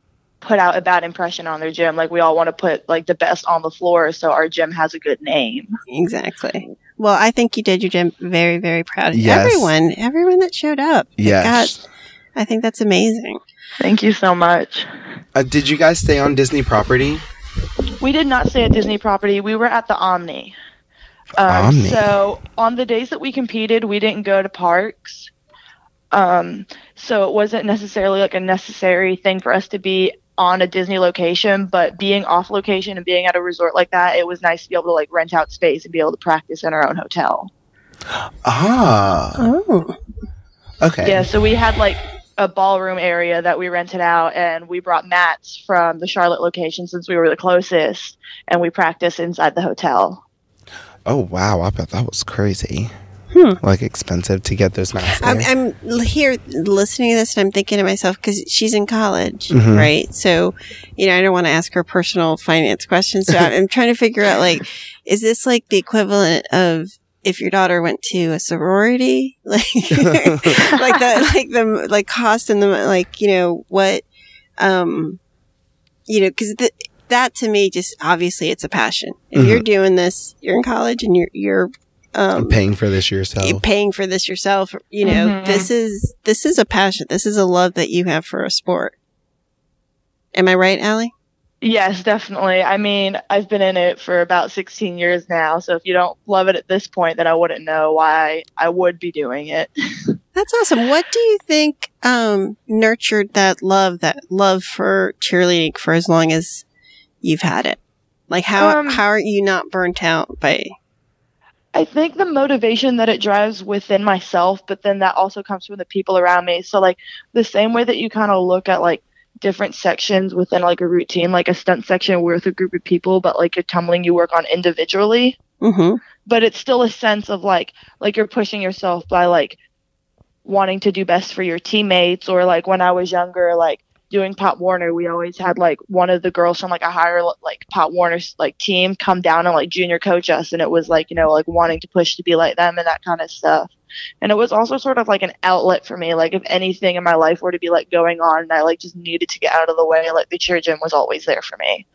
put out a bad impression on their gym. Like we all want to put like the best on the floor so our gym has a good name. Exactly. Well, I think you did your gym very, very proud of Yes. everyone, everyone that showed up. Yes. God, I think that's amazing. Thank you so much. Uh, did you guys stay on Disney property? We did not stay at Disney property. We were at the Omni. Um, Omni. So on the days that we competed, we didn't go to parks. Um, so it wasn't necessarily like a necessary thing for us to be on a Disney location, but being off location and being at a resort like that, it was nice to be able to like rent out space and be able to practice in our own hotel. Ah. Oh. Okay. Yeah, so we had like a ballroom area that we rented out, and we brought mats from the Charlotte location since we were the closest, and we practiced inside the hotel. Oh, wow. I bet that was crazy. Hmm. Like expensive to get those masks. I'm, I'm l- here listening to this and I'm thinking to myself, because she's in college, Mhm. right? So, you know, I don't want to ask her personal finance questions. So I'm, I'm trying to figure out, like, is this like the equivalent of if your daughter went to a sorority? Like, like the, like the, like cost and the, like, you know, what, um, you know, because the, that to me, just obviously it's a passion. If Mhm. you're doing this, you're in college and you're, you're, um, paying for this yourself. you're paying for this yourself. You know, Mhm. this is, this is a passion. This is a love that you have for a sport. Am I right, Allie? Yes, definitely. I mean, I've been in it for about sixteen years now, so if you don't love it at this point, then I wouldn't know why I would be doing it. That's awesome. What do you think, um, nurtured that love, that love for cheerleading for as long as you've had it? Like how, Um, how are you not burnt out by, I think the motivation that it drives within myself, but then that also comes from the people around me. So like the same way that you kind of look at like different sections within like a routine, like a stunt section with a group of people, but like your tumbling you work on individually. mm-hmm. But it's still a sense of like like you're pushing yourself by like wanting to do best for your teammates. Or like when I was younger, like doing Pop Warner, we always had like one of the girls from like a higher like Pop Warner like team come down and like junior coach us, and it was like, you know, like wanting to push to be like them and that kind of stuff. And it was also sort of like an outlet for me. Like if anything in my life were to be like going on and I like just needed to get out of the way, like the cheer gym was always there for me.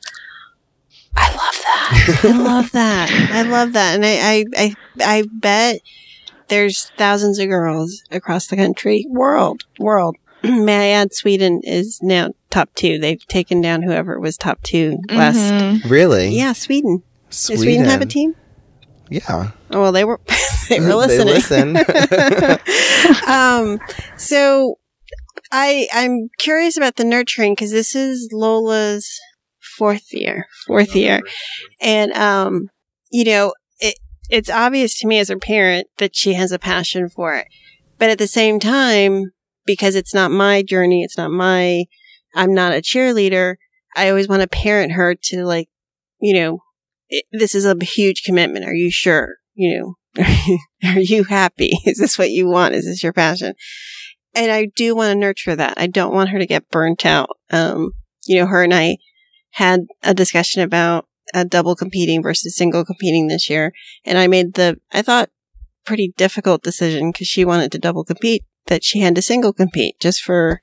I love that. I love that. I love that. And I, I, I, I bet there's thousands of girls across the country, world, world. May I add, Sweden is now top two. They've taken down whoever was top two last. Mhm. Really? Yeah, Sweden. Sweden. Does Sweden have a team? Yeah. Oh, well, they were, they were listening. They listen. um, so I, I'm curious about the nurturing because this is Lola's fourth year, fourth year. And, um, you know, it, it's obvious to me as a parent that she has a passion for it. But at the same time, because it's not my journey, it's not my, I'm not a cheerleader, I always want to parent her to like, you know, it, this is a huge commitment. Are you sure? You know, are you happy? Is this what you want? Is this your passion? And I do want to nurture that. I don't want her to get burnt out. Um, you know, her and I had a discussion about uh, double competing versus single competing this year. And I made the, I thought, pretty difficult decision because she wanted to double compete, that she had to single compete just for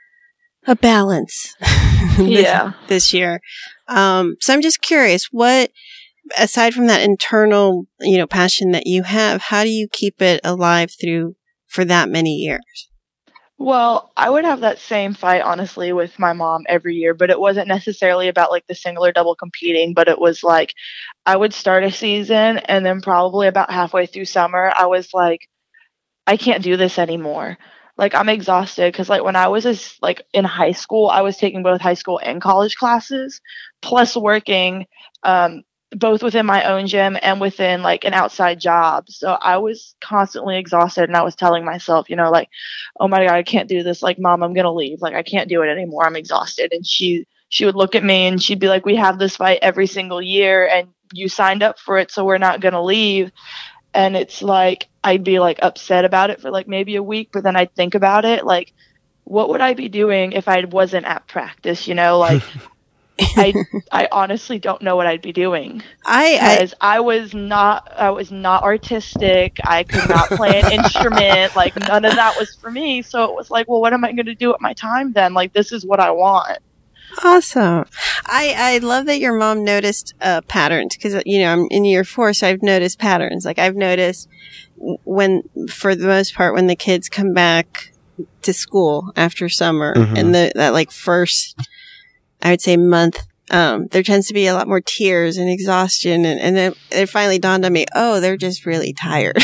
a balance this, Yeah. this year. Um, so I'm just curious, what, aside from that internal, you know, passion that you have, how do you keep it alive through for that many years? Well, I would have that same fight, honestly, with my mom every year, but it wasn't necessarily about like the single or double competing, but it was like I would start a season and then probably about halfway through summer, I was like, I can't do this anymore. Like I'm exhausted because like when I was a, like in high school, I was taking both high school and college classes, plus working um, both within my own gym and within like an outside job. So I was constantly exhausted, and I was telling myself, you know, like, oh my God, I can't do this. Like, Mom, I'm going to leave. Like, I can't do it anymore. I'm exhausted. And she, she would look at me and she'd be like, we have this fight every single year and you signed up for it, so we're not going to leave. And it's like, I'd be like upset about it for like maybe a week, but then I'd think about it. Like, what would I be doing if I wasn't at practice? You know, like I, I honestly don't know what I'd be doing. I, I, Because I was not, I was not artistic. I could not play an instrument. Like none of that was for me. So it was like, well, what am I going to do at my time then? Like, this is what I want. Awesome. I, I love that your mom noticed uh, patterns because, you know, I'm in year four, so I've noticed patterns. Like I've noticed when, for the most part, when the kids come back to school after summer mm-hmm. and the, that like first, I would say month, um, there tends to be a lot more tears and exhaustion. And, and then it finally dawned on me, oh, they're just really tired.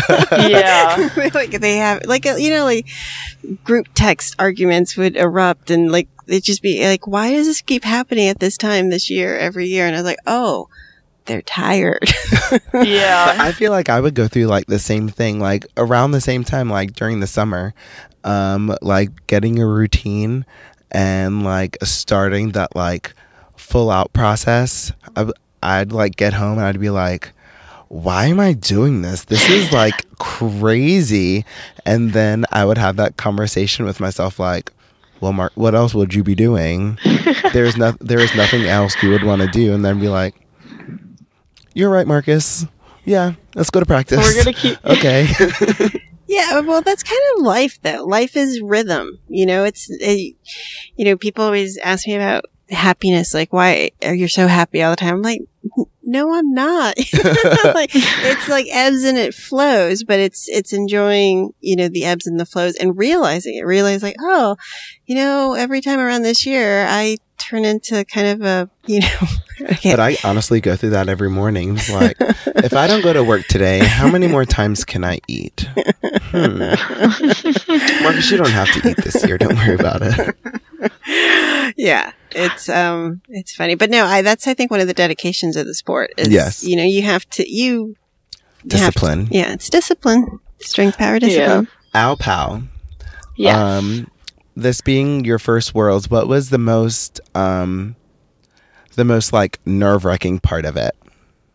Yeah. Like they have, like, you know, like group text arguments would erupt and like, it'd just be like, why does this keep happening at this time this year, every year? And I was like, oh, they're tired. Yeah. But I feel like I would go through like the same thing, like around the same time, like during the summer, um, like getting a routine and like starting that like full out process. I, I'd like get home and I'd be like, why am I doing this? This is like crazy. And then I would have that conversation with myself like, well, Mark, what else would you be doing? There's no, there is nothing else you would want to do. And then be like, you're right, Marcus. Yeah, let's go to practice. We're going to keep... Okay. Yeah, well, that's kind of life, though. Life is rhythm. You know, it's, it, you know, people always ask me about happiness. Like, why are you so happy all the time? I'm like, no, I'm not. Like, it's like ebbs and it flows, but it's, it's enjoying, you know, the ebbs and the flows and realizing it. Realize like, oh, you know, every time around this year, I turn into kind of a, you know, but I honestly go through that every morning. It's like, if I don't go to work today, how many more times can I eat? Hmm. Marcus, you don't have to eat this year. Don't worry about it. Yeah, it's um, it's funny, but no, I that's I think one of the dedications of the sport is, yes, you know, you have to you discipline. To, yeah, it's discipline, strength, power, discipline. Yeah. Ow, pow. Yeah. Um, this being your first Worlds, what was the most um, the most like nerve wracking part of it?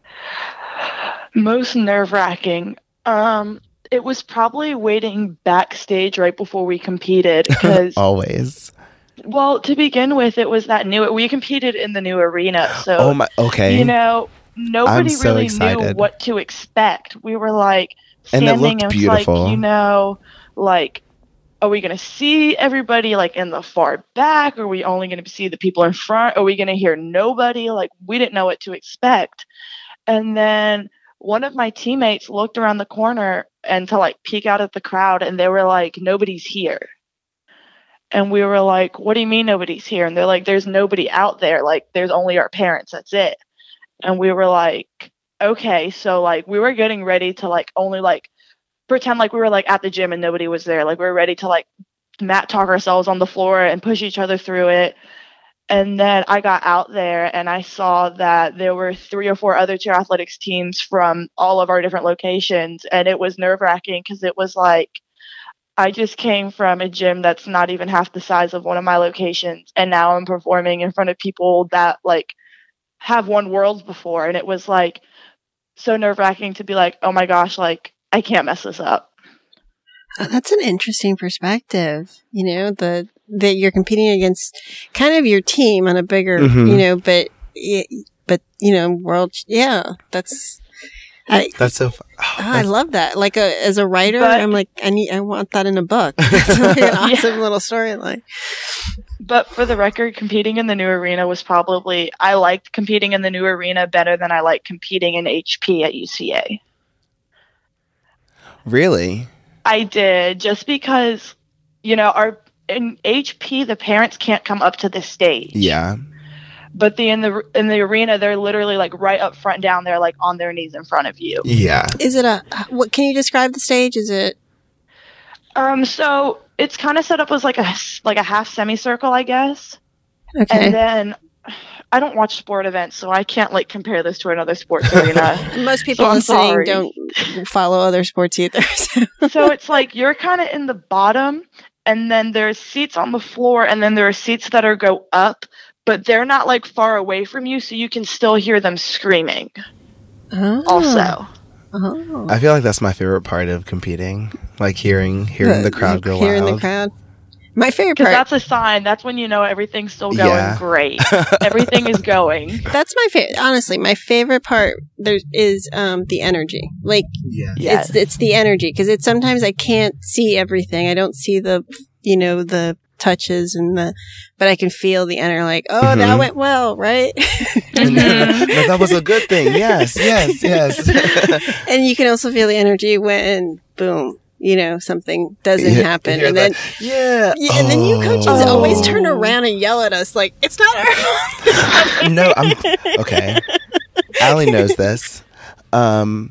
Most nerve wracking. Um, it was probably waiting backstage right before we competed because always. Well, to begin with, it was that new. We competed in the new arena, so oh my, okay. You know, nobody so really excited. knew what to expect. We were like standing, and it looked and beautiful. Like, you know, like, are we going to see everybody like in the far back? Are we only going to see the people in front? Are we going to hear nobody? Like, we didn't know what to expect. And then one of my teammates looked around the corner and to like peek out at the crowd, and they were like, "Nobody's here." And we were like, what do you mean nobody's here? And they're like, there's nobody out there. Like, there's only our parents. That's it. And we were like, okay. So, like, we were getting ready to, like, only, like, pretend like we were, like, at the gym and nobody was there. Like, we were ready to, like, mat talk ourselves on the floor and push each other through it. And then I got out there and I saw that there were three or four other chair athletics teams from all of our different locations. And it was nerve-wracking because it was, like, I just came from a gym that's not even half the size of one of my locations, and now I'm performing in front of people that like have won Worlds before, and it was like so nerve-wracking to be like, oh my gosh, like I can't mess this up. Oh, that's an interesting perspective. You know, the that you're competing against kind of your team on a bigger, mm-hmm. you know, but but you know, world, yeah, that's. I, that's so fun. Oh, oh, I love that. Like a, as a writer, but, I'm like, I need, I want that in a book. It's like an awesome yeah. little storyline. But for the record, competing in the new arena was probably, I liked competing in the new arena better than I liked competing in H P at U C A. Really? I did, just because, you know, our in H P, the parents can't come up to the stage. Yeah. But the in the in the arena, they're literally like right up front, down there, like on their knees in front of you. Yeah. Is it a? What can you describe the stage? Is it? Um. So it's kind of set up as like a like a half semicircle, I guess. Okay. And then I don't watch sport events, so I can't like compare this to another sports arena. Most people so listening sorry. don't follow other sports either. So, so it's like you're kind of in the bottom, and then there's seats on the floor, and then there are seats that are go up. But they're not, like, far away from you, so you can still hear them screaming. Oh. Also. Oh. I feel like that's my favorite part of competing. Like, hearing hearing the, the crowd go hearing wild. Hearing the crowd. My favorite part. part. That's a sign. That's when you know everything's still going yeah. great. Everything is going. That's my favorite. Honestly, my favorite part there is um, the energy. Like, yeah. yes. it's, it's the energy. Because it's sometimes I can't see everything. I don't see the, you know, the touches and the, but I can feel the energy like, oh, Mhm. that went well, right? And, uh, no, that was a good thing. Yes, yes, yes. And you can also feel the energy when, boom, you know, something doesn't Yeah, happen. hear And then, that. yeah. yeah, and then you coaches Oh. always turn around and yell at us like, it's not our fault. No, I'm okay. Allie knows this. Um,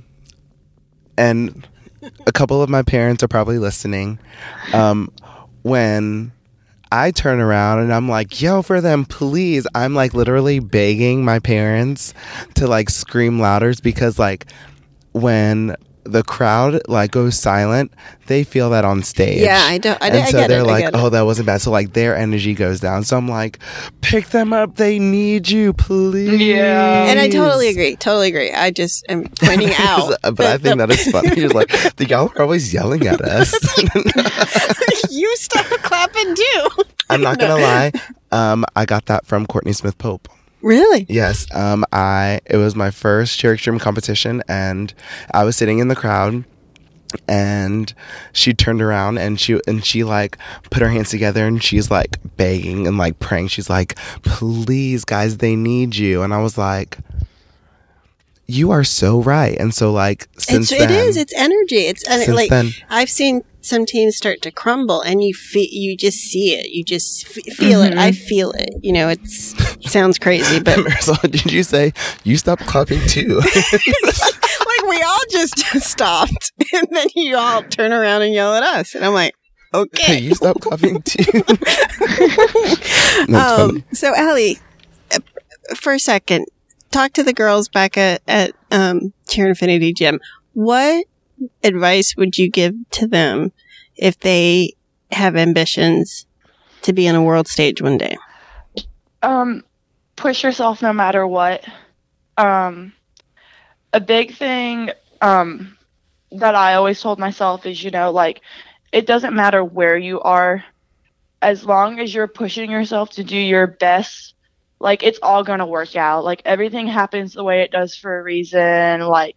and a couple of my parents are probably listening. Um, when I turn around and I'm like, yell for them, please. I'm like literally begging my parents to like scream louder because like when the crowd like goes silent, they feel that on stage. Yeah, I don't. I, and I so get they're it, I like, get oh, it. that wasn't bad. So like their energy goes down. So I'm like, pick them up. They need you, please. Yeah. And I totally agree. Totally agree. I just am pointing out. but I think that is funny. You're like, the y'all are always yelling at us. you stop clapping too. I'm not gonna lie. Um, I got that from Courtney Smith Pope. Really? Yes. Um, I it was my first cheer extreme competition, and I was sitting in the crowd, and she turned around and she and she like put her hands together and she's like begging and like praying. She's like, "Please, guys, they need you." And I was like, you are so right. And so like since It's, then, it is. It's energy. It's ener- since like then, I've seen some teams start to crumble, and you fe- you just see it. You just f- feel it. I feel it. You know, it's it sounds crazy, but Marisol, did you say you stopped clapping too? like we all just stopped, and then you all turn around and yell at us, and I'm like, Hey, okay. you stopped clapping too. That's Um, funny. so Allie, uh, for a second, talk to the girls back at at um, Cheer Infinity Gym. What advice would you give to them if they have ambitions to be on a world stage one day? Um, push yourself no matter what. Um, a big thing um, that I always told myself is, you know, like, it doesn't matter where you are, as long as you're pushing yourself to do your best, like, it's all going to work out. Like, everything happens the way it does for a reason. Like,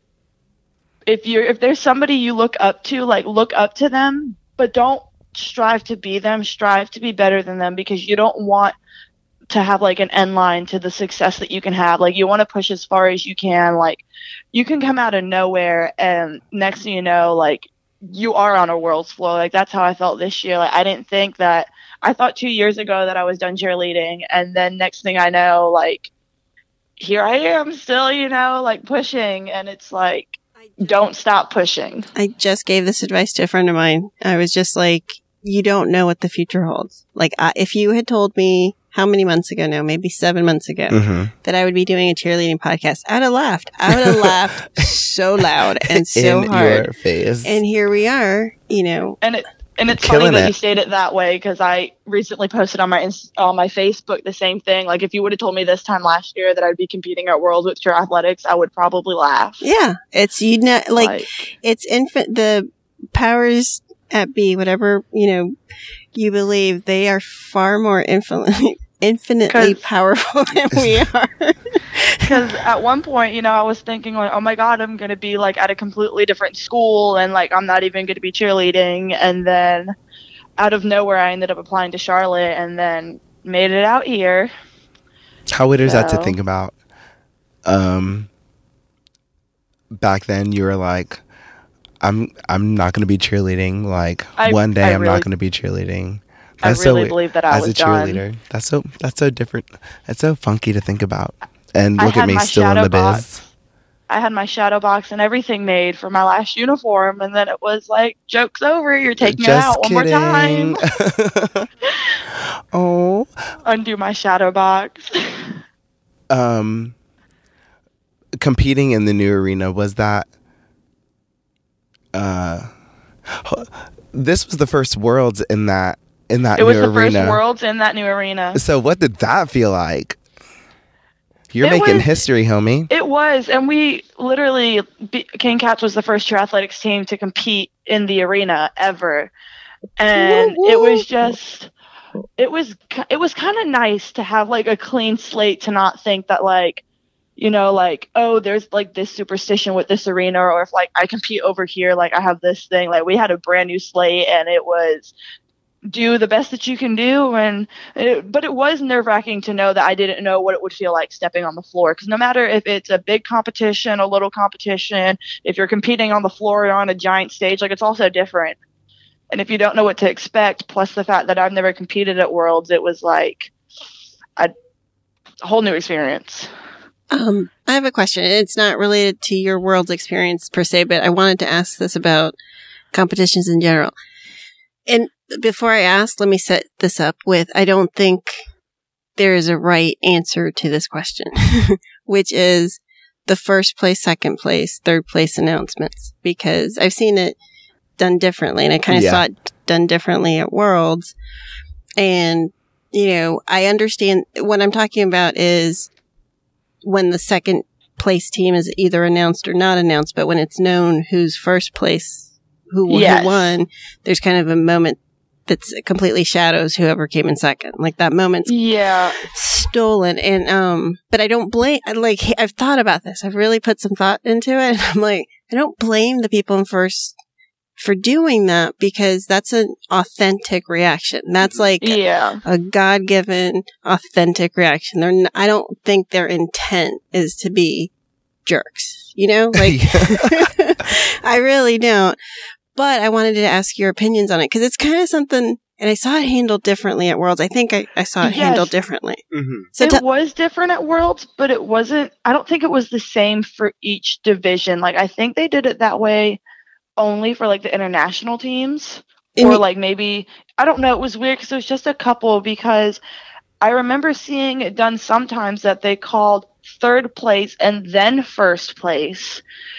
if you're if there's somebody you look up to, like, look up to them, but don't strive to be them. Strive to be better than them, because you don't want to have like an end line to the success that you can have. Like, you want to push as far as you can. Like, you can come out of nowhere and next thing you know, like, you are on a world's floor. Like, that's how I felt this year. Like, I didn't think that I thought two years ago that I was done cheerleading, and then next thing I know, like, here I am still, you know, like, pushing, and it's like, don't stop pushing. I just gave this advice to a friend of mine. I was just like, you don't know what the future holds. Like, I, if you had told me how many months ago now, maybe seven months ago, Mhm. that I would be doing a cheerleading podcast, I'd have laughed. I would have laughed so loud and so In hard. your face. And here we are, you know. And it and it's Killing funny that it. you state it that way, because I recently posted on my Inst- on my Facebook the same thing. Like, if you would have told me this time last year that I'd be competing at Worlds with Cheer Athletics, I would probably laugh. Yeah, it's you know, like, it's infant. The powers at be, whatever you know, you believe, they are far more infinitely, infinitely 'Cause- powerful than we are. Because at one point, you know, I was thinking like, oh my God, I'm going to be like at a completely different school, and like, I'm not even going to be cheerleading. And then out of nowhere, I ended up applying to Charlotte and then made it out here. How weird is that to So- think about? Um, back then you were like, I'm I'm not going to be cheerleading. Like I- one day I I'm really- not going to be cheerleading. I That's really so, believe that I as was a done. cheerleader. That's so that's so different. That's so funky to think about. And I look at had me my still in shadow the biz. box. I had my shadow box and everything made for my last uniform, and then it was like, joke's over, you're taking it Just out one more time. kidding. Oh. Undo my shadow box. Um competing in the new arena, was that uh this was the first Worlds in that in that It was new the arena. first Worlds in that new arena. So what did that feel like? You're It making was- history, homie. It was, and we literally, B- King Cats was the first cheer athletics team to compete in the arena ever, and Woo, it woo. was just, it was, ki- it was kind of nice to have like a clean slate, to not think that like, you know, like, oh, there's like this superstition with this arena, or if like I compete over here, like I have this thing. Like, we had a brand new slate, and it was do the best that you can do. And it, but it was nerve wracking to know that I didn't know what it would feel like stepping on the floor. Because no matter if it's a big competition, a little competition, if you're competing on the floor or on a giant stage, like it's all so different. And if you don't know what to expect, plus the fact that I've never competed at Worlds, it was like a, a whole new experience. Um, I have a question. It's not related to your Worlds experience per se, but I wanted to ask this about competitions in general. And before I ask, let me set this up with, I don't think there is a right answer to this question, which is the first place, second place, third place announcements, because I've seen it done differently, and I kind of yeah. saw it done differently at Worlds. And, you know, I understand what I'm talking about is when the second place team is either announced or not announced, but when it's known who's first place, who, yes. who won, there's kind of a moment that's completely shadows whoever came in second. Like that moment's yeah. stolen. And, um, but I don't blame, like, I've thought about this. I've really put some thought into it. And I'm like, I don't blame the people in first for doing that, because that's an authentic reaction. That's like yeah. a, a God-given authentic reaction. They're n- I don't think their intent is to be jerks, you know? Like, I really don't. But I wanted to ask your opinions on it, because it's kind of something, and I saw it handled differently at Worlds. I think I, I saw it yes. handled differently. Mm-hmm. So it t- was different at Worlds, but it wasn't, I don't think it was the same for each division. Like, I think they did it that way only for like the international teams, or the- like maybe, I don't know. It was weird because it was just a couple, because I remember seeing it done sometimes that they called third place and then first place.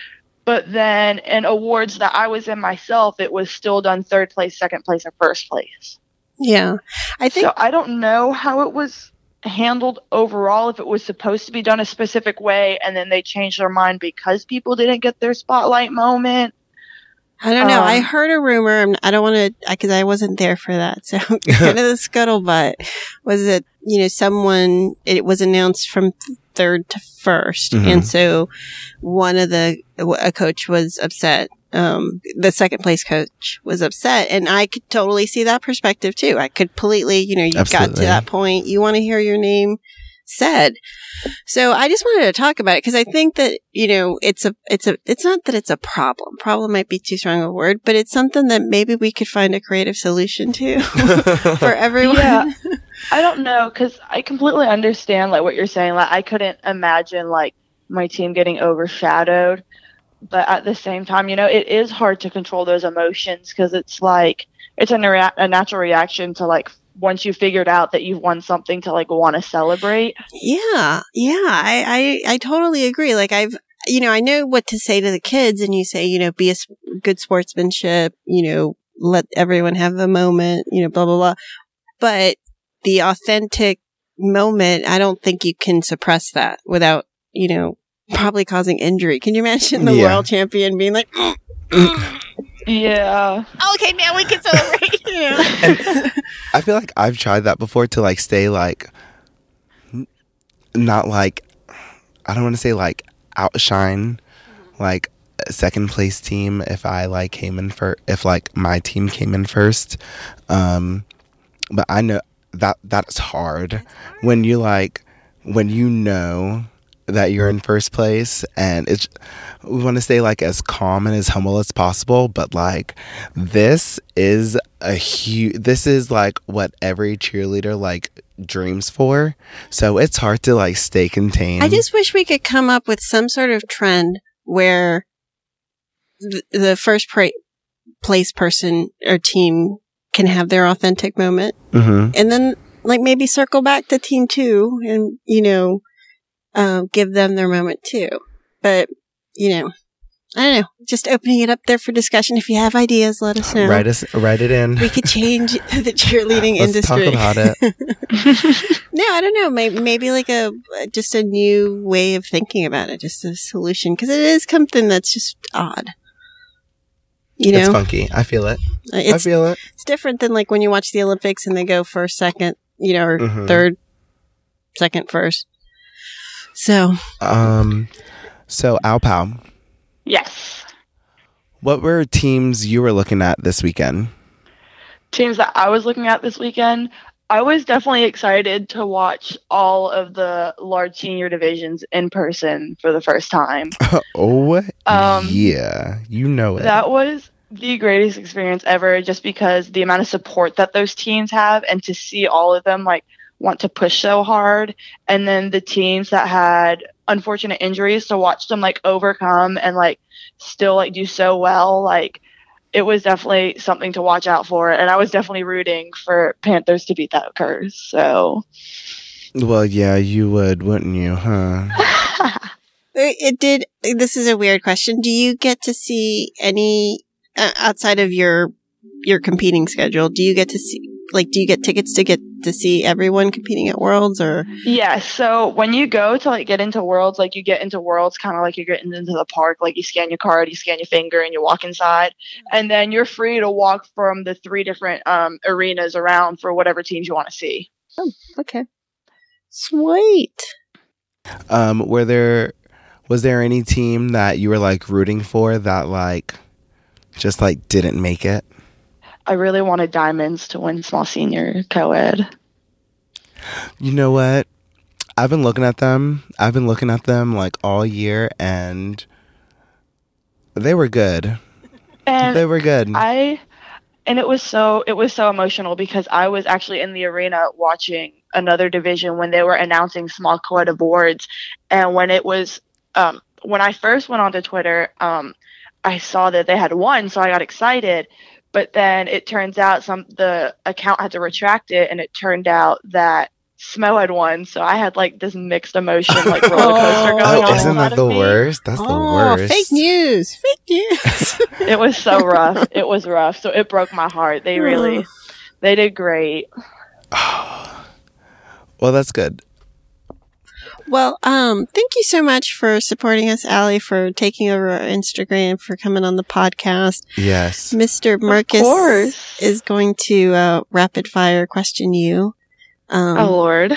But then in awards that I was in myself, it was still done third place, second place, or first place. Yeah. I think so. I don't know how it was handled overall, if it was supposed to be done a specific way and then they changed their mind because people didn't get their spotlight moment. I don't know. Um, I heard a rumor. I don't want to, because I wasn't there for that. So kind of the scuttlebutt was that, you know, someone, it was announced from third to first. Mm-hmm. And so one of the, a coach was upset. Um, the second place coach was upset. And I could totally see that perspective too. I completely, you know, you got to that point. You want to hear your name said. So I just wanted to talk about it because I think that, you know, it's a, it's a, it's not that it's a problem. Problem might be too strong a word, but it's something that maybe we could find a creative solution to for everyone. Yeah. I don't know, because I completely understand like what you're saying. Like, I couldn't imagine like my team getting overshadowed, but at the same time, you know, it is hard to control those emotions because it's like it's a, rea- a natural reaction to like once you figured out that you've won something to like want to celebrate. Yeah, yeah, I, I I totally agree. Like I've, you know, I know what to say to the kids, and you say, you know, be a s- good sportsmanship, you know, let everyone have a moment, you know, blah blah blah. But the authentic moment, I don't think you can suppress that without, you know, probably causing injury. Can you imagine the yeah. world champion being like, mm, mm. yeah. Okay, now we can celebrate. You know? And I feel like I've tried that before to like stay like, n- not like, I don't want to say like outshine like a second place team if I like came in first, if like my team came in first. Um, but I know that that's hard, that's hard when you like, when you know that you're in first place, and it's, we want to stay like as calm and as humble as possible, but like this is a huge, this is like what every cheerleader like dreams for, so it's hard to like stay contained. I just wish we could come up with some sort of trend where th- the first pra- place person or team can have their authentic moment, mm-hmm. and then like maybe circle back to team two and, you know, Uh, give them their moment too. But, you know, I don't know. Just opening it up there for discussion. If you have ideas, let us know. Write us, write it in. We could change the cheerleading Let's industry. Talk about it. No, I don't know. Maybe, maybe like a just a new way of thinking about it. Just a solution, because it is something that's just odd. You know, it's funky. I feel it. Uh, it's, I feel it. It's different than like when you watch the Olympics and they go first, second, you know, or mm-hmm. third, second, first. So, um, so Alpau. Yes. What were teams you were looking at this weekend? teams that I was looking at this weekend, I was definitely excited to watch all of the large senior divisions in person for the first time. Oh, Um, yeah. You know it. That was the greatest experience ever, just because the amount of support that those teams have, and to see all of them like want to push so hard, and then the teams that had unfortunate injuries, to watch them like overcome and like still like do so well, like it was definitely something to watch out for, and I was definitely rooting for Panthers to beat that curse. So, Well, yeah, you would, wouldn't you, huh? It, it did. This is a weird question. Do you get to see any uh, outside of your your competing schedule? Do you get to see like do you get tickets to get to see everyone competing at Worlds, or? yeah, so when you go to like get into Worlds, like you get into Worlds kind of like you're getting into the park, like you scan your card, you scan your finger, and you walk inside, and then you're free to walk from the three different um, arenas around for whatever teams you want to see. Oh, okay. Sweet. Um, were there was there any team that you were like rooting for that like just like didn't make it? I really wanted Diamonds to win small senior co-ed. You know what? I've been looking at them. I've been looking at them like all year, and they were good. And They were good. I and it was so it was so emotional because I was actually in the arena watching another division when they were announcing small co-ed awards, and when it was um, when I first went onto Twitter, um, I saw that they had won, so I got excited. But then it turns out some the account had to retract it, and it turned out that S M O had won. So I had like this mixed emotion, like roller coaster going oh, on. isn't inside that of the me. worst? That's the Oh, worst. fake news. Fake news. It was so rough. It was rough. So it broke my heart. They really, they did great. Well, that's good. Well, um, thank you so much for supporting us, Allie, for taking over our Instagram, for coming on the podcast. Yes. Mister Marcus course. is going to uh, rapid fire question you. Um, Oh Lord.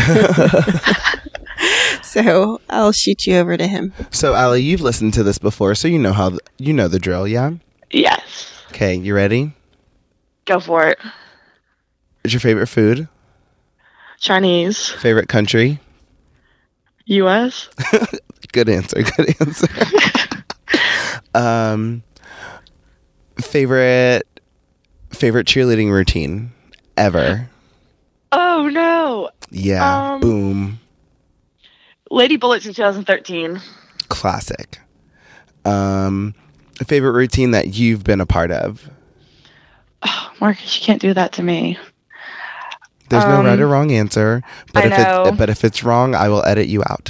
So I'll shoot you over to him. So, Ali, you've listened to this before, so you know how th- you know the drill, yeah? Yes. Okay, you ready? Go for it. What's your favorite food? Chinese. Favorite country? U S. Good answer. Good answer. um, favorite favorite cheerleading routine ever? Oh no. Yeah. Um, Boom. Lady Bullets in twenty thirteen. Classic. Um, favorite routine that you've been a part of? Oh, Marcus, you can't do that to me. There's no Um, right or wrong answer, but I if know. it but if it's wrong, I will edit you out.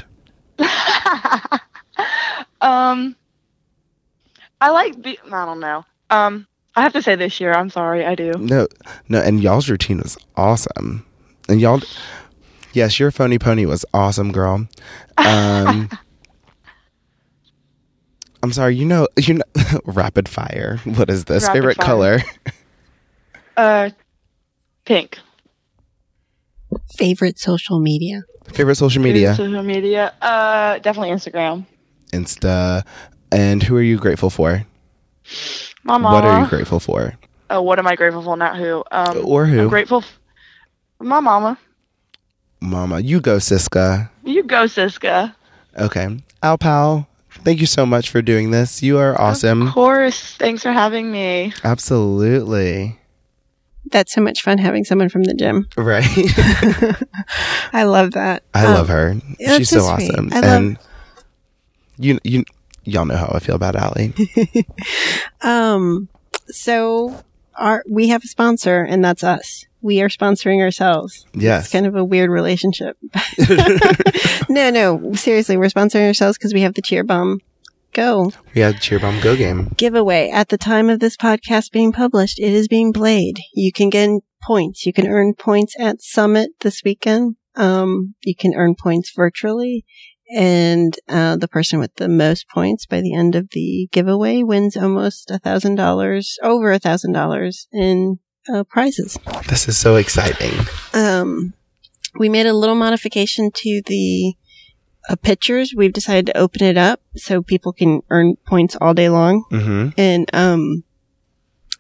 um, I like. Be- I don't know. Um, I have to say this year. I'm sorry. I do. No, no, and y'all's routine was awesome, and y'all. Yes, your phony pony was awesome, girl. Um, I'm sorry. You know, you know, rapid fire. What is this? Rapid Favorite fire. color? Uh, pink. Favorite social media? Favorite social media? Social media. Uh, definitely Instagram. Insta. And who are you grateful for? My mama. What are you grateful for? Oh, what am I grateful for? Not who. Um, Or who? I'm grateful. F- my mama. Mama. You go, Siska. You go, Siska. Okay. Al Pal, thank you so much for doing this. You are awesome. Of course. Thanks for having me. Absolutely. That's so much fun having someone from the gym. Right. I love that. I Um, love her. that's She's so so sweet. awesome. I love- and you you y'all know how I feel about Allie. Um, so our we have a sponsor, and that's us. We are sponsoring ourselves. Yes. It's kind of a weird relationship. no, no, seriously, we're sponsoring ourselves because we have the Cheer Bomb Go We had Cheer Bomb Go game. giveaway. At the time of this podcast being published, it is being played. You can get points. You can earn points at Summit this weekend. Um, you can earn points virtually. And uh, the person with the most points by the end of the giveaway wins almost a thousand dollars, over a thousand dollars in uh, prizes. This is so exciting. Um, we made a little modification to the uh, pictures. We've decided to open it up so people can earn points all day long. Mm-hmm. And um,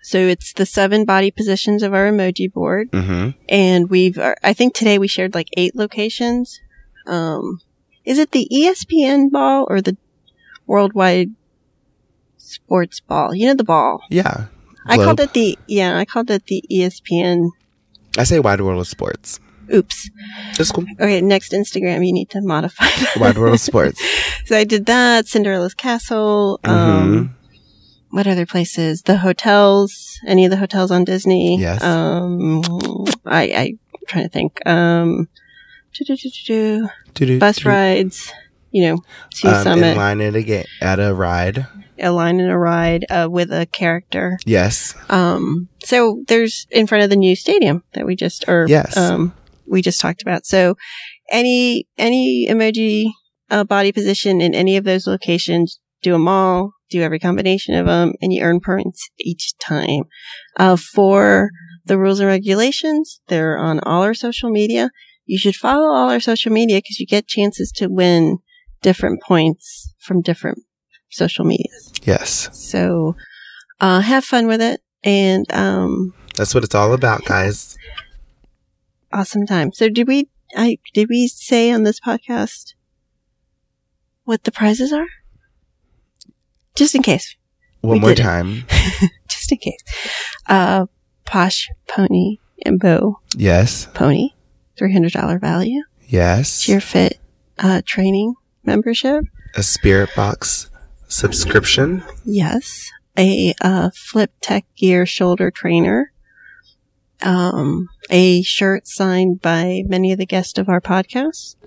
So it's the seven body positions of our emoji board. Mm-hmm. And we've, I think today we shared like eight locations. Um, is it the E S P N ball or the Worldwide Sports ball? You know, the ball. Yeah. I Globe. called it the, yeah, I called it the E S P N. I say Wide World of Sports. Oops. That's cool. Okay, next Instagram, you need to modify that. Wide World of Sports. So I did that, Cinderella's Castle, um, Mm-hmm. what other places? The hotels, any of the hotels on Disney. Yes. Um, I, I, I'm trying to think. Um, do-do-do-do-do. Do-do, bus do-do. rides, you know, to Um, Summit, in line at a, ga- at a ride. a line and a ride, uh, with a character. Yes. Um, so there's in front of the new stadium that we just, or, Yes. um, we just talked about. So any, any emoji, uh, body position in any of those locations, do them all, do every combination of them, and you earn points each time. Uh, for the rules and regulations, they're on all our social media. You should follow all our social media because you get chances to win different points from different social medias. Yes. So, uh, have fun with it and, um, That's what it's all about, guys. awesome time. So did we, I, did we say on this podcast what the prizes are? Just in case. One We more did it. time. Just in case. Uh, Posh Pony and Bow Yes. Pony. three hundred dollars value. Yes. Cheer Fit, uh, training membership. A Spirit Box subscription. Yes. A, uh, Flip Tech Gear shoulder trainer. Um, a shirt signed by many of the guests of our podcast.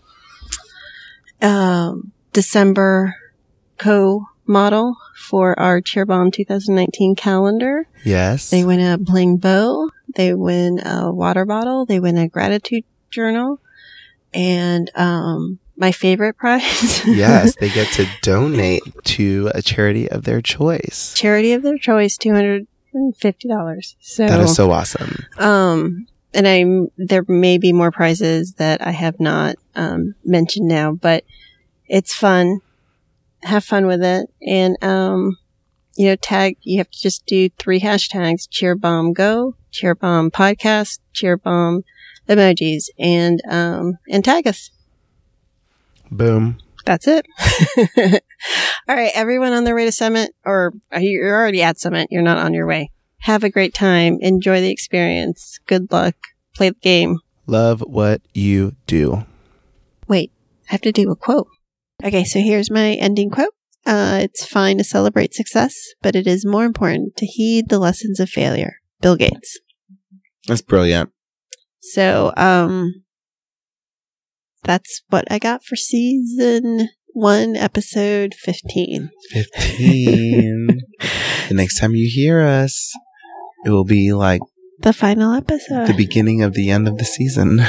Um, December co-model for our Cheer Bomb twenty nineteen calendar. Yes. They win a bling bow. They win a water bottle. They win a gratitude journal. And, um, my favorite prize. Yes, they get to donate to a charity of their choice. Charity of their choice, two hundred fifty dollars. So, That is so awesome. um, and I'm, there may be more prizes that I have not, um, mentioned now, but it's fun. Have fun with it. And, um, you know, tag, you have to just do three hashtags, Cheer Bomb Go, Cheer Bomb Podcast, Cheer Bomb emojis, and, um, and tag us. Boom. That's it. All right. Everyone on their way to Summit, or you're already at Summit. You're not on your way. Have a great time. Enjoy the experience. Good luck. Play the game. Love what you do. Wait, I have to do a quote. Okay. So here's my ending quote. Uh, it's fine to celebrate success, but it is more important to heed the lessons of failure. Bill Gates. That's brilliant. So, um, that's what I got for season one, episode fifteen. fifteen. The next time you hear us, it will be like The final episode. the beginning of the end of the season.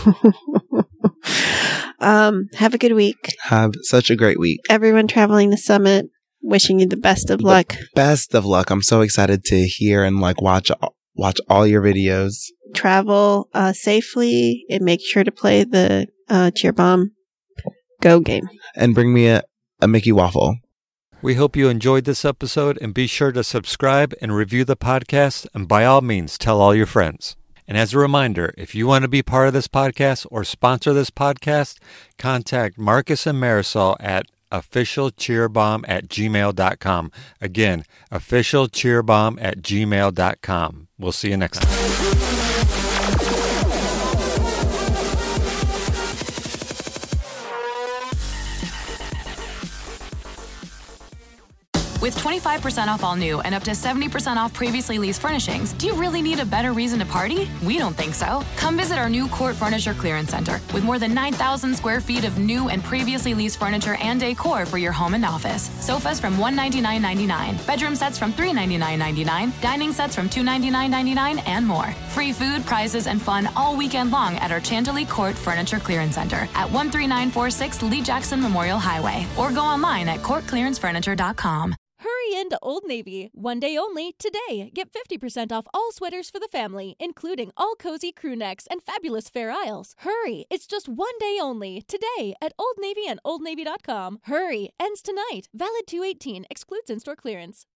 um, have a good week. Have such a great week. Everyone traveling to Summit, wishing you the best of luck. Best of luck. I'm so excited to hear and like watch watch all your videos. Travel uh, safely and make sure to play the uh, Cheer Bomb Go game. And bring me a, a Mickey waffle. We hope you enjoyed this episode, and be sure to subscribe and review the podcast, and by all means, tell all your friends. And as a reminder, if you want to be part of this podcast or sponsor this podcast, contact Marcus and Marisol at officialcheerbomb at gmail dot com. Again, officialcheerbomb at gmail dot com. We'll see you next time. With twenty-five percent off all new and up to seventy percent off previously leased furnishings, do you really need a better reason to party? We don't think so. Come visit our new Court Furniture Clearance Center with more than nine thousand square feet of new and previously leased furniture and decor for your home and office. Sofas from one hundred ninety-nine dollars and ninety-nine cents, bedroom sets from three hundred ninety-nine dollars and ninety-nine cents, dining sets from two hundred ninety-nine dollars and ninety-nine cents, and more. Free food, prizes, and fun all weekend long at our Chantilly Court Furniture Clearance Center at one three nine four six Lee Jackson Memorial Highway, or go online at court clearance furniture dot com. Hurry into Old Navy, one day only, today. Get fifty percent off all sweaters for the family, including all cozy crew necks and fabulous Fair Isles. Hurry, it's just one day only, today at Old Navy and old navy dot com. Hurry, ends tonight. Valid two eighteen, excludes in-store clearance.